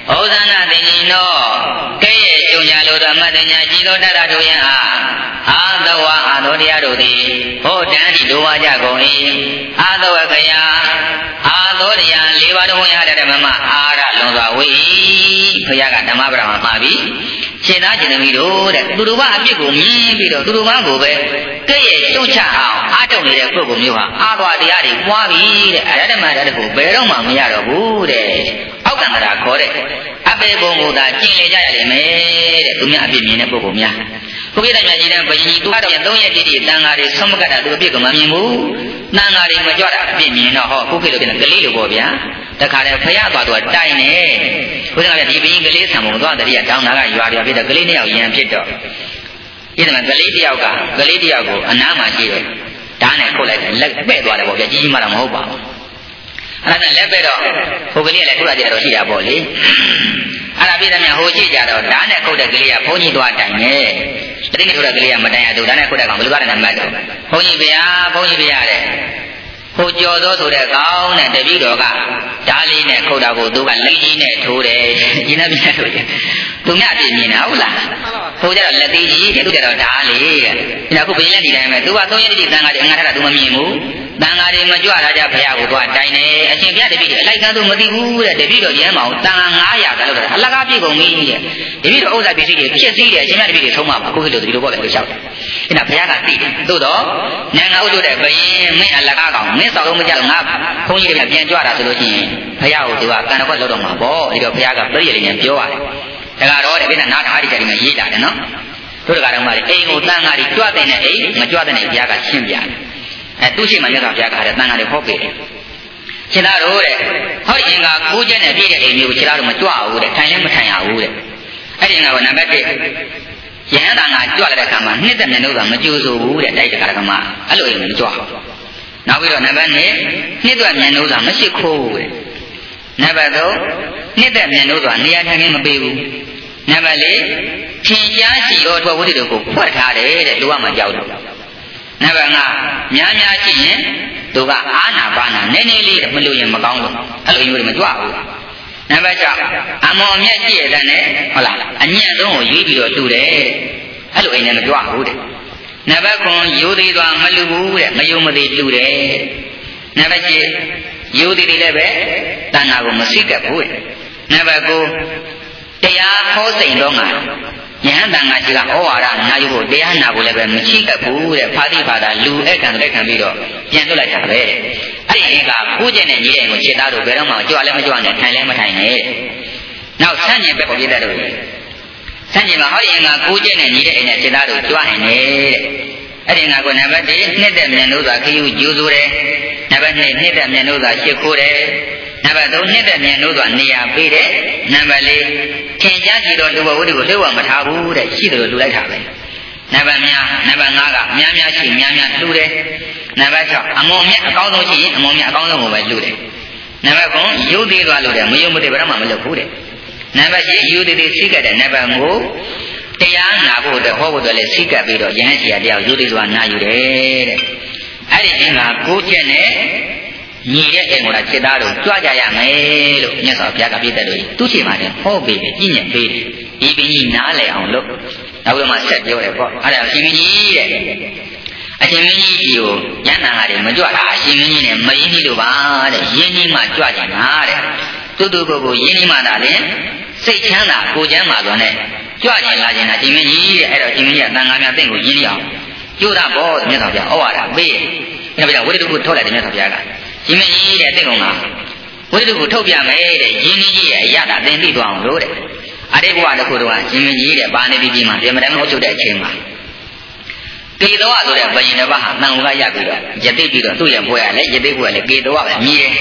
ဩဇာနာတင်ကြီးနောကဲ့ရဲ့ကြုံညာလိုသောမတ္တညာကြည်သောတတ္တတို့ယံအာသဝအာသောတရားတို့သည်ဟောတန်ဒီလိုပါကြကုန်၏အာသဝခယအာသောတရား၄ပါးတို့ဝင်ရတဲ့မမအာရလွန်စွာဝေ၏ခရကဓမ္မပဒမှာမှာပြီးခြေသားခြေသမီးတို့တဲ့သူတို့ကအပြစ်ကိုမြင်ပြီးတော့သူတို့ကကိုပဲကဲ့ရဲ့ရှုံချအောင်အားထုတ်နေတဲ့ပုဂ္ဂိုလ်မျိုးဟာအာသွားတရားတွေပွားပြီးတဲ့အဲ့ဒါမှတည်းကိုဘယ်တော့မှမရတော့ဘူးတဲ့အောက်ကံတာခေါ်တဲ့အပေဘုံကိုသာကျင့်လေကြရလိမ့်မယ်တဲ့သူများအပြစ်မြင်တဲ့ပုဂ္ဂိုလ်များကိုပြည့်တဲ့မြတ်ကြီးတဲ့ဘယင်ကြီးသူကတော့3ရက်တိတိတန်ဃာတွေဆုံးမကတာသူအပြစ်ကမမြင်ဘူးတန်ဃာတွေမကြွတာအပြစ်မြင်တော့ဟောကိုခေလို့တဲ့ကလေးလိုပေါ့ဗျာတခါတည်းဖယားသွားတော့တိုင်နေဘုရားကဒီဘယင်ကလေးဆံပုံသွားတတိယတောင်းတာကရွာပြတဲ့ကလေး2ယောက်ရန်ဖြစ်တော့ဒီမှာကလေး1ယောက်ကိုအနားမှာရှိတယ်ဓာတ်နဲ့ခုတ်လိုက်တယ်လက်ပဲ့သွားတယ်ပေါ့ဗျာကြီးကြီးမှတော့မဟုတ်ပါဘူးအဲ့ဒါလက်ပဲ့တော့ဟိုကလေးလည်းခုလာကြတော့ရှိတာပေါ့လေအဲ့ဒါပြည်သားများဟိုရှိကြတော့ဓာတ်နဲ့ခုတ်တဲ့ကလေးကဘုန်းကြီးသွားတိုင်နေတတိယထိုးတဲ့ကလေးကမတိုင်ရသူဓာတ်နဲ့ခုတ်တဲ့ကောင်ဘယ်လိုသွားတယ်မှတ်တော့ဘုန်းကြီးဗျာတဲ့ဟိုကြော်သောဆိုတဲ့ကောင်းတဲ့တပည့်တော်ကဓာတ်လေးနဲ့ခုတ်တာကိုသူကလက်ကြီးနဲ့ထိုးတယ်ဒီနေ့ပြန်ထိုးတယ်သူများပြင်းမြင်တာဟုတ်လားဟိုကျတော့လက်သေးကြီးတဲ့သူကျတော့ဓာတ်လေးတဲ့ဒါခုဘယ်လက်ဒီတိုင်းပဲသူက3ရက်တိတန်ခါတွေငါထတာသူမမြင်ဘူးတန်ဃာတွေမကြွလာကြဘုရားကိုသွားတိုင်နေအရှင်ဘုရားတပည့်တွေအလိုက်ကန်းသူမသိဘူးတဲ့တပည့်တော်ကျမ်းမအောင်တန်ဃာ900ကလို့တော့အလကားပြည့်ကုန်ပြီတဲ့တပည့်တော်ဥစ္စာပစ္စည်းတွေဖြစ်စည်းတယ်အရှင်ဘုရားတပည့်တွေဆုံးမပါအခုခေတ်လိုဒီလိုပေါ့ပဲလို့လျှောက်တယ်အဲ့ဒါဘုရားကသိတယ်သို့တော့နိုင်ငံဥဒ္ဒတဲ့ဘယင်မင်းအလကားကောင်မင်းစောက်လို့မကြတော့ငါဘုန်းကြီးတွေပြန်ကြွတာဆိုလို့ရှိရင်ဘုရားကိုသူကကံတော်ခွက်လောက်တော့မှာပေါ့ဒီတော့ဘုရားကပြည့်ရည်လေးနဲ့ပြောရတယ်ဒါကတော့တဲ့ဘယ်နဲ့နားထားရတဲ့ဒီမှာရေးတာတယ်နော်တို့တကားတော့မှအိမ်ကိုတန်ဃာတွေကြွတဲ့နဲ့အိမ်မကြွတဲ့နဲ့ဘုရားကရှင်းပြတယ်သူရှိမှမြတ်စွာဘုရားကတဲ့တန်ဃာတွေဟောပေးတယ်ခြေသားတို့တဲ့ဟောဒီအင်္ဂါ9ချက်နဲ့ပြည့်တဲ့အိမ်မျိုးကိုခြေသားတို့မကြွဘူးတဲ့ထိုင်လည်းမထိုင်ရဘူးတဲ့အဲ့ဒီအင်္ဂါကနံပါတ်1ယဟန်တန်ဃာကြွလာတဲ့အခါမှာနှစ်သက်မျက်နှာကမကြိုးဆိုဘူးတဲ့တိုက်တကားကမှအဲ့လိုအိမ်မကြွဘူးနောက်ပြီးတော့နံပါတ်2နှစ်သက်မျက်နှာကမရှိခိုးဘူးတဲ့နံပါတ်3နှစ်သက်မျက်နှာကနေရာထိုင်ခင်းမပေးဘူးနံပါတ်4ထင်ရှားရှိသောထွက်ဝိတ္တကိုဖွက်ထားတယ်တဲ့လူကမှကြောက်တယ်နံပါတ်5များများရှိရင်သူကအာနာပါနာနည်းနည်းလေးမလို့ရင်မကောင်းလို့အဲ့လိုမျိုးတွေမကြွဘူးနံပါတ်6အမော်မြတ်ရှိရတဲ့နဲ့ဟုတ်လားအညံ့ဆုံးကိုရွေးပြီးတော့တူတယ်အဲ့လိုအိမ်နဲ့မကြွဘူးတဲ့နံပါတ်9ရိုးသေးသွားမလူဘူးတဲ့မယုံမသေးတူတယ်နံပါတ်7ရိုးသေးလေးလည်းပဲတဏှာကိုမစိတ်ကပ်ဘူးတဲ့နံပါတ်9တရားဟောစိန်တော့ငါယဟန်တန်ဃာကြီးကဩဝါဒနာယူဖို့တရားနာဖို့လည်းပဲမရှိတတ်ဘူးတဲ့ဖာတိဖာသာလူအဲ့ခံလက်ခံပြီးတော့ပြန်လွတ်လိုက်တာပဲအဲ့ဒီအင်္ဂါ9ချက်နဲ့ညီတဲ့ကိုခြေသားတို့ဘယ်တော့မှကြွလည်းမကြွနဲ့ထိုင်လည်းမထိုင်နဲ့နောက်ဆန့်ကျင်ဘက်ပေါ်ပြတဲ့တို့ဆန့်ကျင်မှာဟောဒီအင်္ဂါ9ချက်နဲ့ညီတဲ့အိမ်နဲ့ခြေသားတို့ကြွရင်တဲ့အဲ့ဒီအင်္ဂါကိုနံပါတ်1နှစ်သက်မြန်လို့သာခယူကျိုးဆိုတယ်နံပါတ်2နှစ်သက်မြန်လို့သာရှ िख ိုးတယ်နံပါတ်3နှစ်သက်မြန်လို့သာနေရာပေးတယ်နံပါတ်4ထင်ရှားကြည့်တော့လူဘဝတ္တိကိုလှုပ်ဝမထားဘူးတဲ့ရှိတယ်လို့လူလိုက်တာပဲနံပါတ်5ကများများရှိများများလှူတယ်နံပါတ်6အမောမြတ်အကောင်းဆုံးရှိရင်အမောမြတ်အကောင်းဆုံးကိုပဲလှူတယ်နံပါတ်9ရုပ်သေးသွားလို့တယ်မယုံမသေးဘာမှမလုပ်ဘူးတဲ့နံပါတ်10ရုပ်သေးသေးစိတ်ကတဲ့နံပါတ်9တရားနာဖို့အတွက်ဟောဖို့အတွက်လည်းစိတ်ကပ်ပြီးတော့ယဟန်ဆရာတရားရုပ်သေးသွားနာယူတယ်တဲ့အဲ့ဒီအင်္ဂါ9ချက်နဲ့ညီတဲ့အိမ်ကိုခြေသားတို့ကြွကြရမယ်လို့မြတ်စွာဘုရားကပြည့်တဲ့လို့သူ့ချိန်မှာတည်းဟောပေးတယ်ပြည့်ညက်ပေးတယ်ဒီပင်ကြီးနားလည်အောင်လုပ်နောက်ပြီးမှဆက်ပြောတယ်ပေါ့အဲ့ဒါအရှင်မင်းကြီးတဲ့အရှင်မင်းကြီးကိုညဏ္ဍာတွေမကြွတာအရှင်မင်းကြီးနဲ့မရင်းကြီးတို့ပါတဲ့ရင်းကြီးမှကြွကြတာတဲ့တူတူကိုရင်းကြီးမှသာလေစိတ်ချမ်းသာကိုချမ်းသာဆိုနဲ့ကြွကြလာခြင်းအရှင်မင်းကြီးတဲ့အဲ့တော့အရှင်မင်းကြီးကတန်ခါများတင့်ကိုရင်းကြီးအောင်ကြိုးတာပေါ့မြတ်စွာဘုရားဩဝါဒပေးတယ်ဒါပြီးတော့ဝိတ္တုကိုထုတ်လိုက်တယ်မြတ်စွာဘုရားကဒီမကြီးတဲ့တိတ်ကောင်ကဝိတ္တုကိုထုတ်ပြမယ်တဲ့ရင်းကြီးရဲ့အရသာသင်သိသွားအောင်လို့တဲ့အရိဘဝတစ်ခုတော့ရှင်မကြီးတဲ့ပါဏိတိကြီးမှာပြမတမ်းမဟုတ်တဲ့အချိန်မှာကေတောဆိုတဲ့ဘယင်တစ်ပါးဟာတန်ခါရပြီးတော့ယသိပြီးတော့သူ့ရဲ့ဘွဲရလဲယသိဘွဲလဲကေတောပဲမြည်တယ်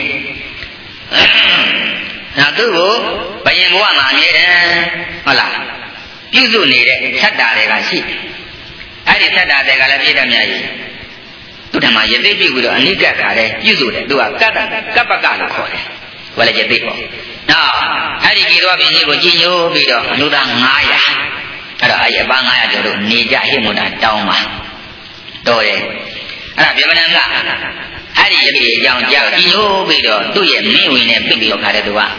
နောက်သူ့ကိုဘယင်ဘဝမှာအမြဲတမ်းဟုတ်လားပြုစုနေတဲ့သတ္တာတွေကရှိအဲ့ဒီသတ္တာတွေကလည်းပြည့်တတ်မြတ်ကြီးသူ့ထံမှာယသိပြုပြီးတော့အနိကခါတဲ့ပြုစုတယ်သူကကပ္ပကလို့ခေါ်တယ်ဝလည်းယသိပေါ့နောက်အဲ့ဒီကေတောပင်ကြီးကိုကြည်ညိုပြီးတော့လူသား900အဲ့တော့အဲ့အပန်း900ကျော်တို့နေကြဟိမုန်တာတောင်းပါတော်တယ်အဲ့ဒါပြမနန်ကအဲ့ဒီယသိအကြောင်းကြောက်ကြည်ညိုပြီးတော့သူ့ရဲ့မင်းဝင်နဲ့ပြပြီးတော့ခါတဲ့သူက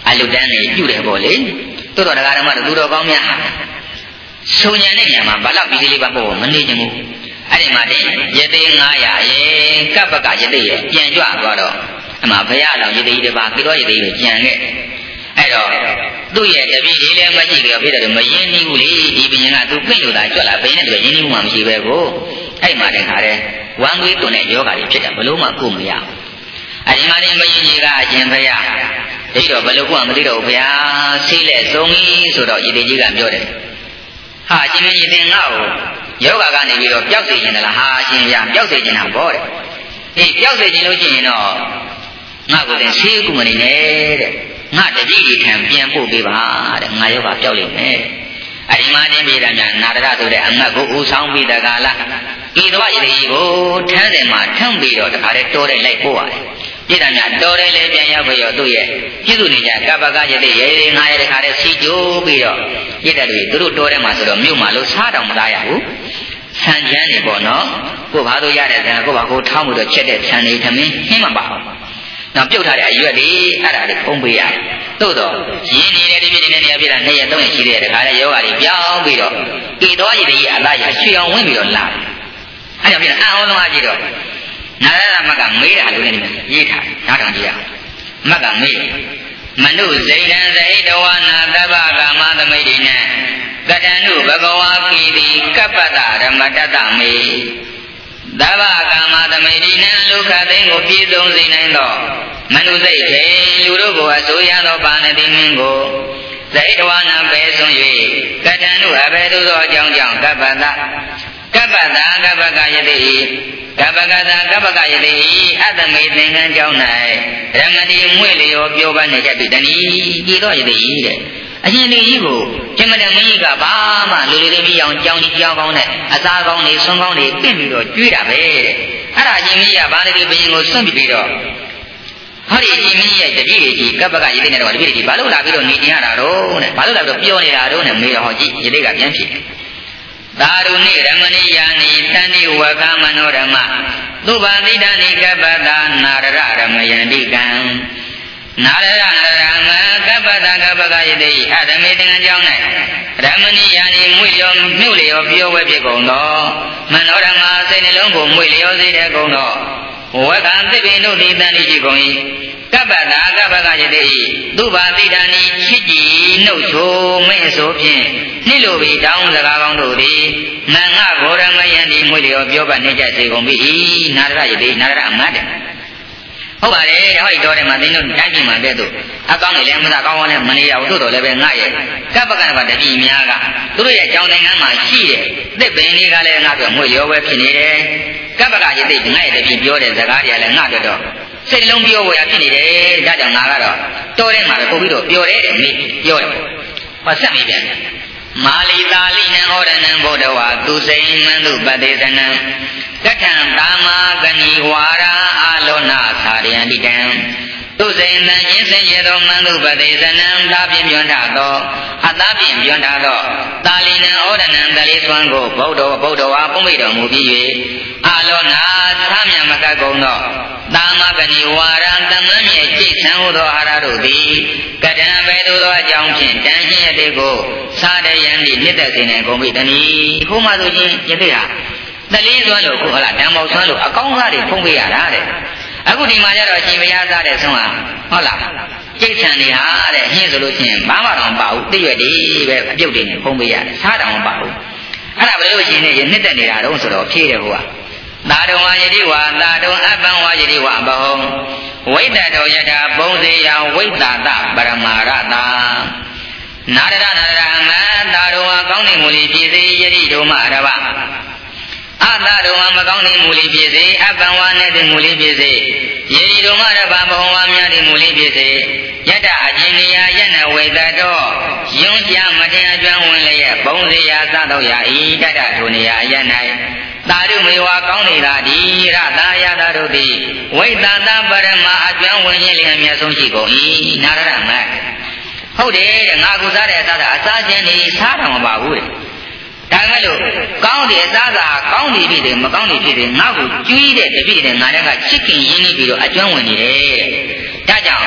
အလုတန်းနေပြုတယ်ပေါ့လေတို့တော်တရားဓမ္မတို့သူတော်ကောင်းများဆုံညာတဲ့ညမှာဘာလို့ဒီလေးပါပေါ့မနေချင်ဘူးအဲ့ဒီမှာတည်းယသိ900ရေကပ္ပကယသိရေပြန်ကြွသွားတော့အမှဘုရားတော်ယသိတပါကိတော်ယသိကိုကြံခဲ့အဲ့တော့သူ့ရဲ့တပည့်လေးလည်းမရှိကြဖြစ်တယ်မရင်းနှီးဘူးလေဒီဘုရင်ကသူပြင့်လို့သာကြွလာဘယ်နဲ့တည်းရင်းနှီးမှုမှမရှိပဲကိုအဲ့မှာတည်းခါတဲ့ဝမ်းသွေးတွန်တဲ့ယောဂါတွေဖြစ်တယ်ဘလို့မှကိုမရဘူးအဲ့ဒီမှာတည်းမရင်းကြီးကအရှင်ဘုရားဒိဋ္ဌောဘလို့ကိုမသိတော့ဘုရားဆေးလက်ဆုံးပြီဆိုတော့ယသိကြီးကပြောတယ်ဟာအရှင်မင်းယသိငါ့ကိုယောဂါကနေပြီးတော့ပျောက်စေခြင်းလားဟာအရှင်ဘုရားပျောက်စေခြင်းတာပေါ့တဲ့အေးပျောက်စေခြင်းလို့ရှိရင်တော့ငါကိုယ်တင်ဆေးကုမနေနဲ့တဲ့ငါတပည့်ကြီးထံပြန်ပို့ပေးပါတဲ့ငါယောဂါပျောက်လိမ့်မယ်အဲ့ဒီမှာနေပြည်တော်များနာရဒဆိုတဲ့အငတ်ကိုဦးဆောင်ပြီးတကားလားဤတော်ရည်ကြီးကိုထမ်းတယ်မှာထမ်းပြီးတော့တခါတည်းတိုးတဲ့လိုက်ပို့ရတယ်ပြည်တော်များတော်တယ်လေပြန်ရောက်ပြီးတော့သူ့ရဲ့ပြည့်စုံနေကြကပ္ပကယတိရေရေငါရဲ့တခါတည်းစီကျိုးပြီးတော့ပြည်တော်တွေသူတို့တော်တယ်မှာဆိုတော့မြို့မှာလို့စားတောင်မသားရဘူးဆန်ချမ်းနေပေါ့နော်ကိုဘာလို့ရတဲ့ဆန်ကိုဘာကိုထောင်းပြီးတော့ချက်တဲ့ဆန်နေသမင်းဟင်းမပါဘူးနောက်ပြုတ်ထားတဲ့အရွက်တွေအဲ့ဒါတွေဖုံးပေးရတယ်သို့တော့ရင်းနေတဲ့ဒီပြည်နေတဲ့နေရာပြည်တာ2ရက်3ရက်ရှိတဲ့တခါတည်းယောဂါတွေပြောင်းပြီးတော့ဤတော်ရည်ကြီးအလားရရွှေအောင်ဝင်ပြီးတော့လာတယ်အဲ့ကြောင့်ပြည်တာအံ့ဩလုံးအကြည့်တော့နာရဒမကမေးတာလို့လည်းရေးထားတယ်နားထောင်ကြည့်ရအောင်မကမေးမနုဇိဒံဇဟိတဝနာသဗ္ဗကာမသမိတိနံကတန္နုဘဂဝါပိတိကပ္ပတဓမ္မတတမေသဗ္ဗကာမသမိတိနံလူခသိန်းကိုပြည့်စုံစေနိုင်သောမနုစိတ်ဖြင့်လူတို့ကိုအစိုးရသောပါဏတိမင်းကိုဇဟိတဝနာပဲဆုံး၍ကတန္နုအဘယ်သို့သောအကြောင်းကြောင့်ကပ္ပတကပ္ပတကပ္ပကယတိကပ္ပကတကပ္ပကယတိအတ္တမေသင်္ကန်းကြောင်း၌ရမတိမွေ့လျောပြောပါနေတတ်ပြီတနည်းဤသောယတိတဲ့အရှင်ဒီကြီးကိုကျမတဲ့မင်းကြီးကဘာမှလူလူလေးပြီးအောင်ကြောင်းကြီးကြောင်းကောင်းနဲ့အစားကောင်းနေဆွမ်းကောင်းနေပြင့်ပြီးတော့ကျွေးတာပဲတဲ့အဲ့ဒါအရှင်မင်းကြီးကဘာလို့ဒီဘုရင်ကိုဆွန့်ပြီးတော့ဟောဒီအရှင်မင်းကြီးရဲ့တပည့်တွေကြီးကပ္ပကယတိနဲ့တော့တပည့်တွေကြီးဘာလို့လာပြီးတော့နေတင်ရတာတော့တဲ့ဘာလို့လာပြီးတော့ပြောနေတာတော့နဲ့မေးတော့ဟောကြည့်ယတိကပြန်ဖြစ်တယ်သာရုဏိရမဏိယာနိသန္တိဝကမနောဓမ္မသုဗ္ဗတိတနိကပ္ပတနာရရမယန္တိကံနာရရရမကပ္ပတကပ္ပကယတိအဓမေတံကြောင့်၌ရမဏိယာနိမွေလျောမြို့လျောပြောဝဲဖြစ်ကုန်သောမနောဓမ္မစိတ်နှလုံးကိုမွေလျောစေတဲ့ကုန်သောဝကံသစ်ပင်တို့သည်တန်တိရှိကုန်၏ကပ္ပတကပ္ပကယတိသုဗ္ဗတိတနိချစ်ကြည်နှုတ်ချိုမင်းအစိုးဖြင့်နှိလိုပြီးတောင်းစကားကောင်းတို့သည်မင်္ဂဂောရမယန္တိမွေလျောပြောပါနေကြစေကုန်ပြီနာရယတိနာရအမတ်တယ်ဟုတ်ပါတယ်ဟောဒီတော်တယ်မှာသင်တို့တိုင်းပြည်မှာတဲ့သူအကောင်းနေလည်းမသာကောင်းကောင်းနဲ့မနေရဘူးတို့တော်လည်းပဲငါရဲ့ကပ္ပကံကတတိများကသူတို့ရဲ့ကြောင်းတိုင်းကမှာရှိတဲ့သစ်ပင်လေးကလည်းငါ့အတွက်မွေလျောပဲဖြစ်နေတယ်ကပ္ပကယတိငါရဲ့တတိပြောတဲ့စကားတွေကလည်းငါ့အတွက်တော့စိတ်လုံးပြောဝယ်ဖြစ်နေတယ်ဒါကြောင့်ငါကတော့တော်တယ်မှာပဲပို့ပြီးတော့ပြောတယ်မေးပြောတယ်ဟောဆက်မိပြန်မာလီသာလိနံဟောရဏံဘုဒ္ဓဝါသူစိန်မန္တုပတိသနံကထံသာမာကဏီဝါရာအာလောနာသာရယန္တိတံသူစိန်တန်ချင်းစင်ကြသောမန္တုပတိသနံသာပြင်းပြွန်ထသောအသာပြင်းပြွန်ထသောသာလိနံဟောရဏံတလေးသွမ်းကိုဗုဒ္ဓဝါပုံမိတော်မူပြီး၍အာလောနာသာမြမကကုံသောသာမကဏီဝါရံတမန်မြေကျိတ်ဆံဟူသောအာရတို့သည်ကတံပဲသို့သောအကြောင်းဖြင့်တန်ရှင်းရတဲ့ကိုစားတဲ့ယံဒီနှစ်သက်စေနိုင်ကုန်ပြီတနည်းခုမှဆိုချင်းယသိဟာတလေးစွမ်းလို့ခုဟလာတံမောက်စွမ်းလို့အကောင်းစားတွေဖုံးပေးရတာတဲ့အခုဒီမှာကျတော့ရှင်ဘုရားစားတဲ့ဆုံးဟာဟုတ်လားကျိတ်ဆံတွေဟာတဲ့ဟင်းဆိုလို့ချင်းဘာမှတော့မပါဘူးတိရွက်တွေပဲအပြုတ်တွေနဲ့ဖုံးပေးရတယ်စားတောင်မပါဘူးအဲ့ဒါဘယ်လိုရှင်နေနှစ်သက်နေတာတော့ဆိုတော့ဖြေးတယ်ဟိုကသာတုံဝါယတိဝါသာတုံအပံဝါယတိဝါဘဟုံဝိတ္တတောယထာဘုံစေယဝိတ္တာတပရမရတာနာရမသာတုံဝါကောင်းနေမူလီဖြစ်စေယတိတုံမရဘအသာတုံဝါမကောင်းနေမူလီဖြစ်စေအပံဝါနဲ့မူလီဖြစ်စေယတိတုံမရဘဘဟုံဝါများနေမူလီဖြစ်စေယတအချင်းနိယယနဝိတ္တတောယွန်းကြမတင်အကျွမ်းဝင်လျက်ဘုံစေယသတော့ရဤတတထိုနေယအယ၌သာရုမေဝကောင်းနေတာဒီရသာယတာတို့သည်ဝိတ္တသပရမအကျွမ်းဝင်ခြင်းလျင်အမြတ်ဆုံးရှိကုန်၏နာရမတ်ဟုတ်တယ်ငါကူစားတဲ့အစားအစားချင်းနေစားတော်မပါဘူးဒါမဲ့လို့ကောင်းတဲ့အစားကကောင်းနေပြီတယ်မကောင်းနေဖြစ်တယ်ငါ့ကိုကျွေးတဲ့တပည့်နဲ့ငါလည်းကချစ်ခင်ရင်းနှီးပြီးတော့အကျွမ်းဝင်နေတယ်ဒါကြောင့်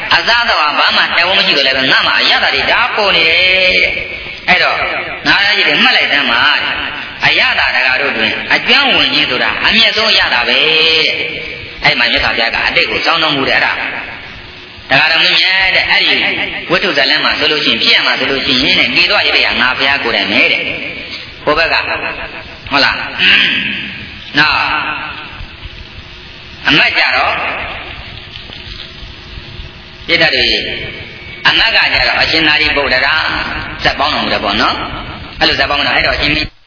အစားတော့ဘာမှတဲဝမရှိတော့လည်းငါမှရတာတွေဒါပေါ်နေတယ်အဲ့တော့ငါရကြီးတွေမှတ်လိုက်တမ်းပါအရတာတကားတို့တွင်အကျွမ်းဝင်ခြင်းဆိုတာအမြတ်ဆုံးရတာပဲတဲ့အဲ့မှာမြတ်စွာဘုရားကအတိတ်ကိုစောင်းတော်မူတယ်အဲ့ဒါတကားတော်မြတ်တဲ့အဲ့ဒီဝိတ္ထုဇလန်းမှာဆိုလို့ရှိရင်ဖြစ်ရမှာဆိုလို့ရှိရင်တဲ့ဒီတော့ရတဲ့ငါဘုရားကိုယ်တိုင်ပဲတဲ့ဟိုဘက်ကဟုတ်လားနောက်အမတ်ကြတော့ပြည့်တတ်တယ်အမတ်ကကြတော့အရှင်သာရိပုတ္တရာဇက်ပေါင်းတော်မူတယ်ပေါ့နော်အဲ့လိုဇက်ပေါင်းတော့အဲ့တော့အရှင်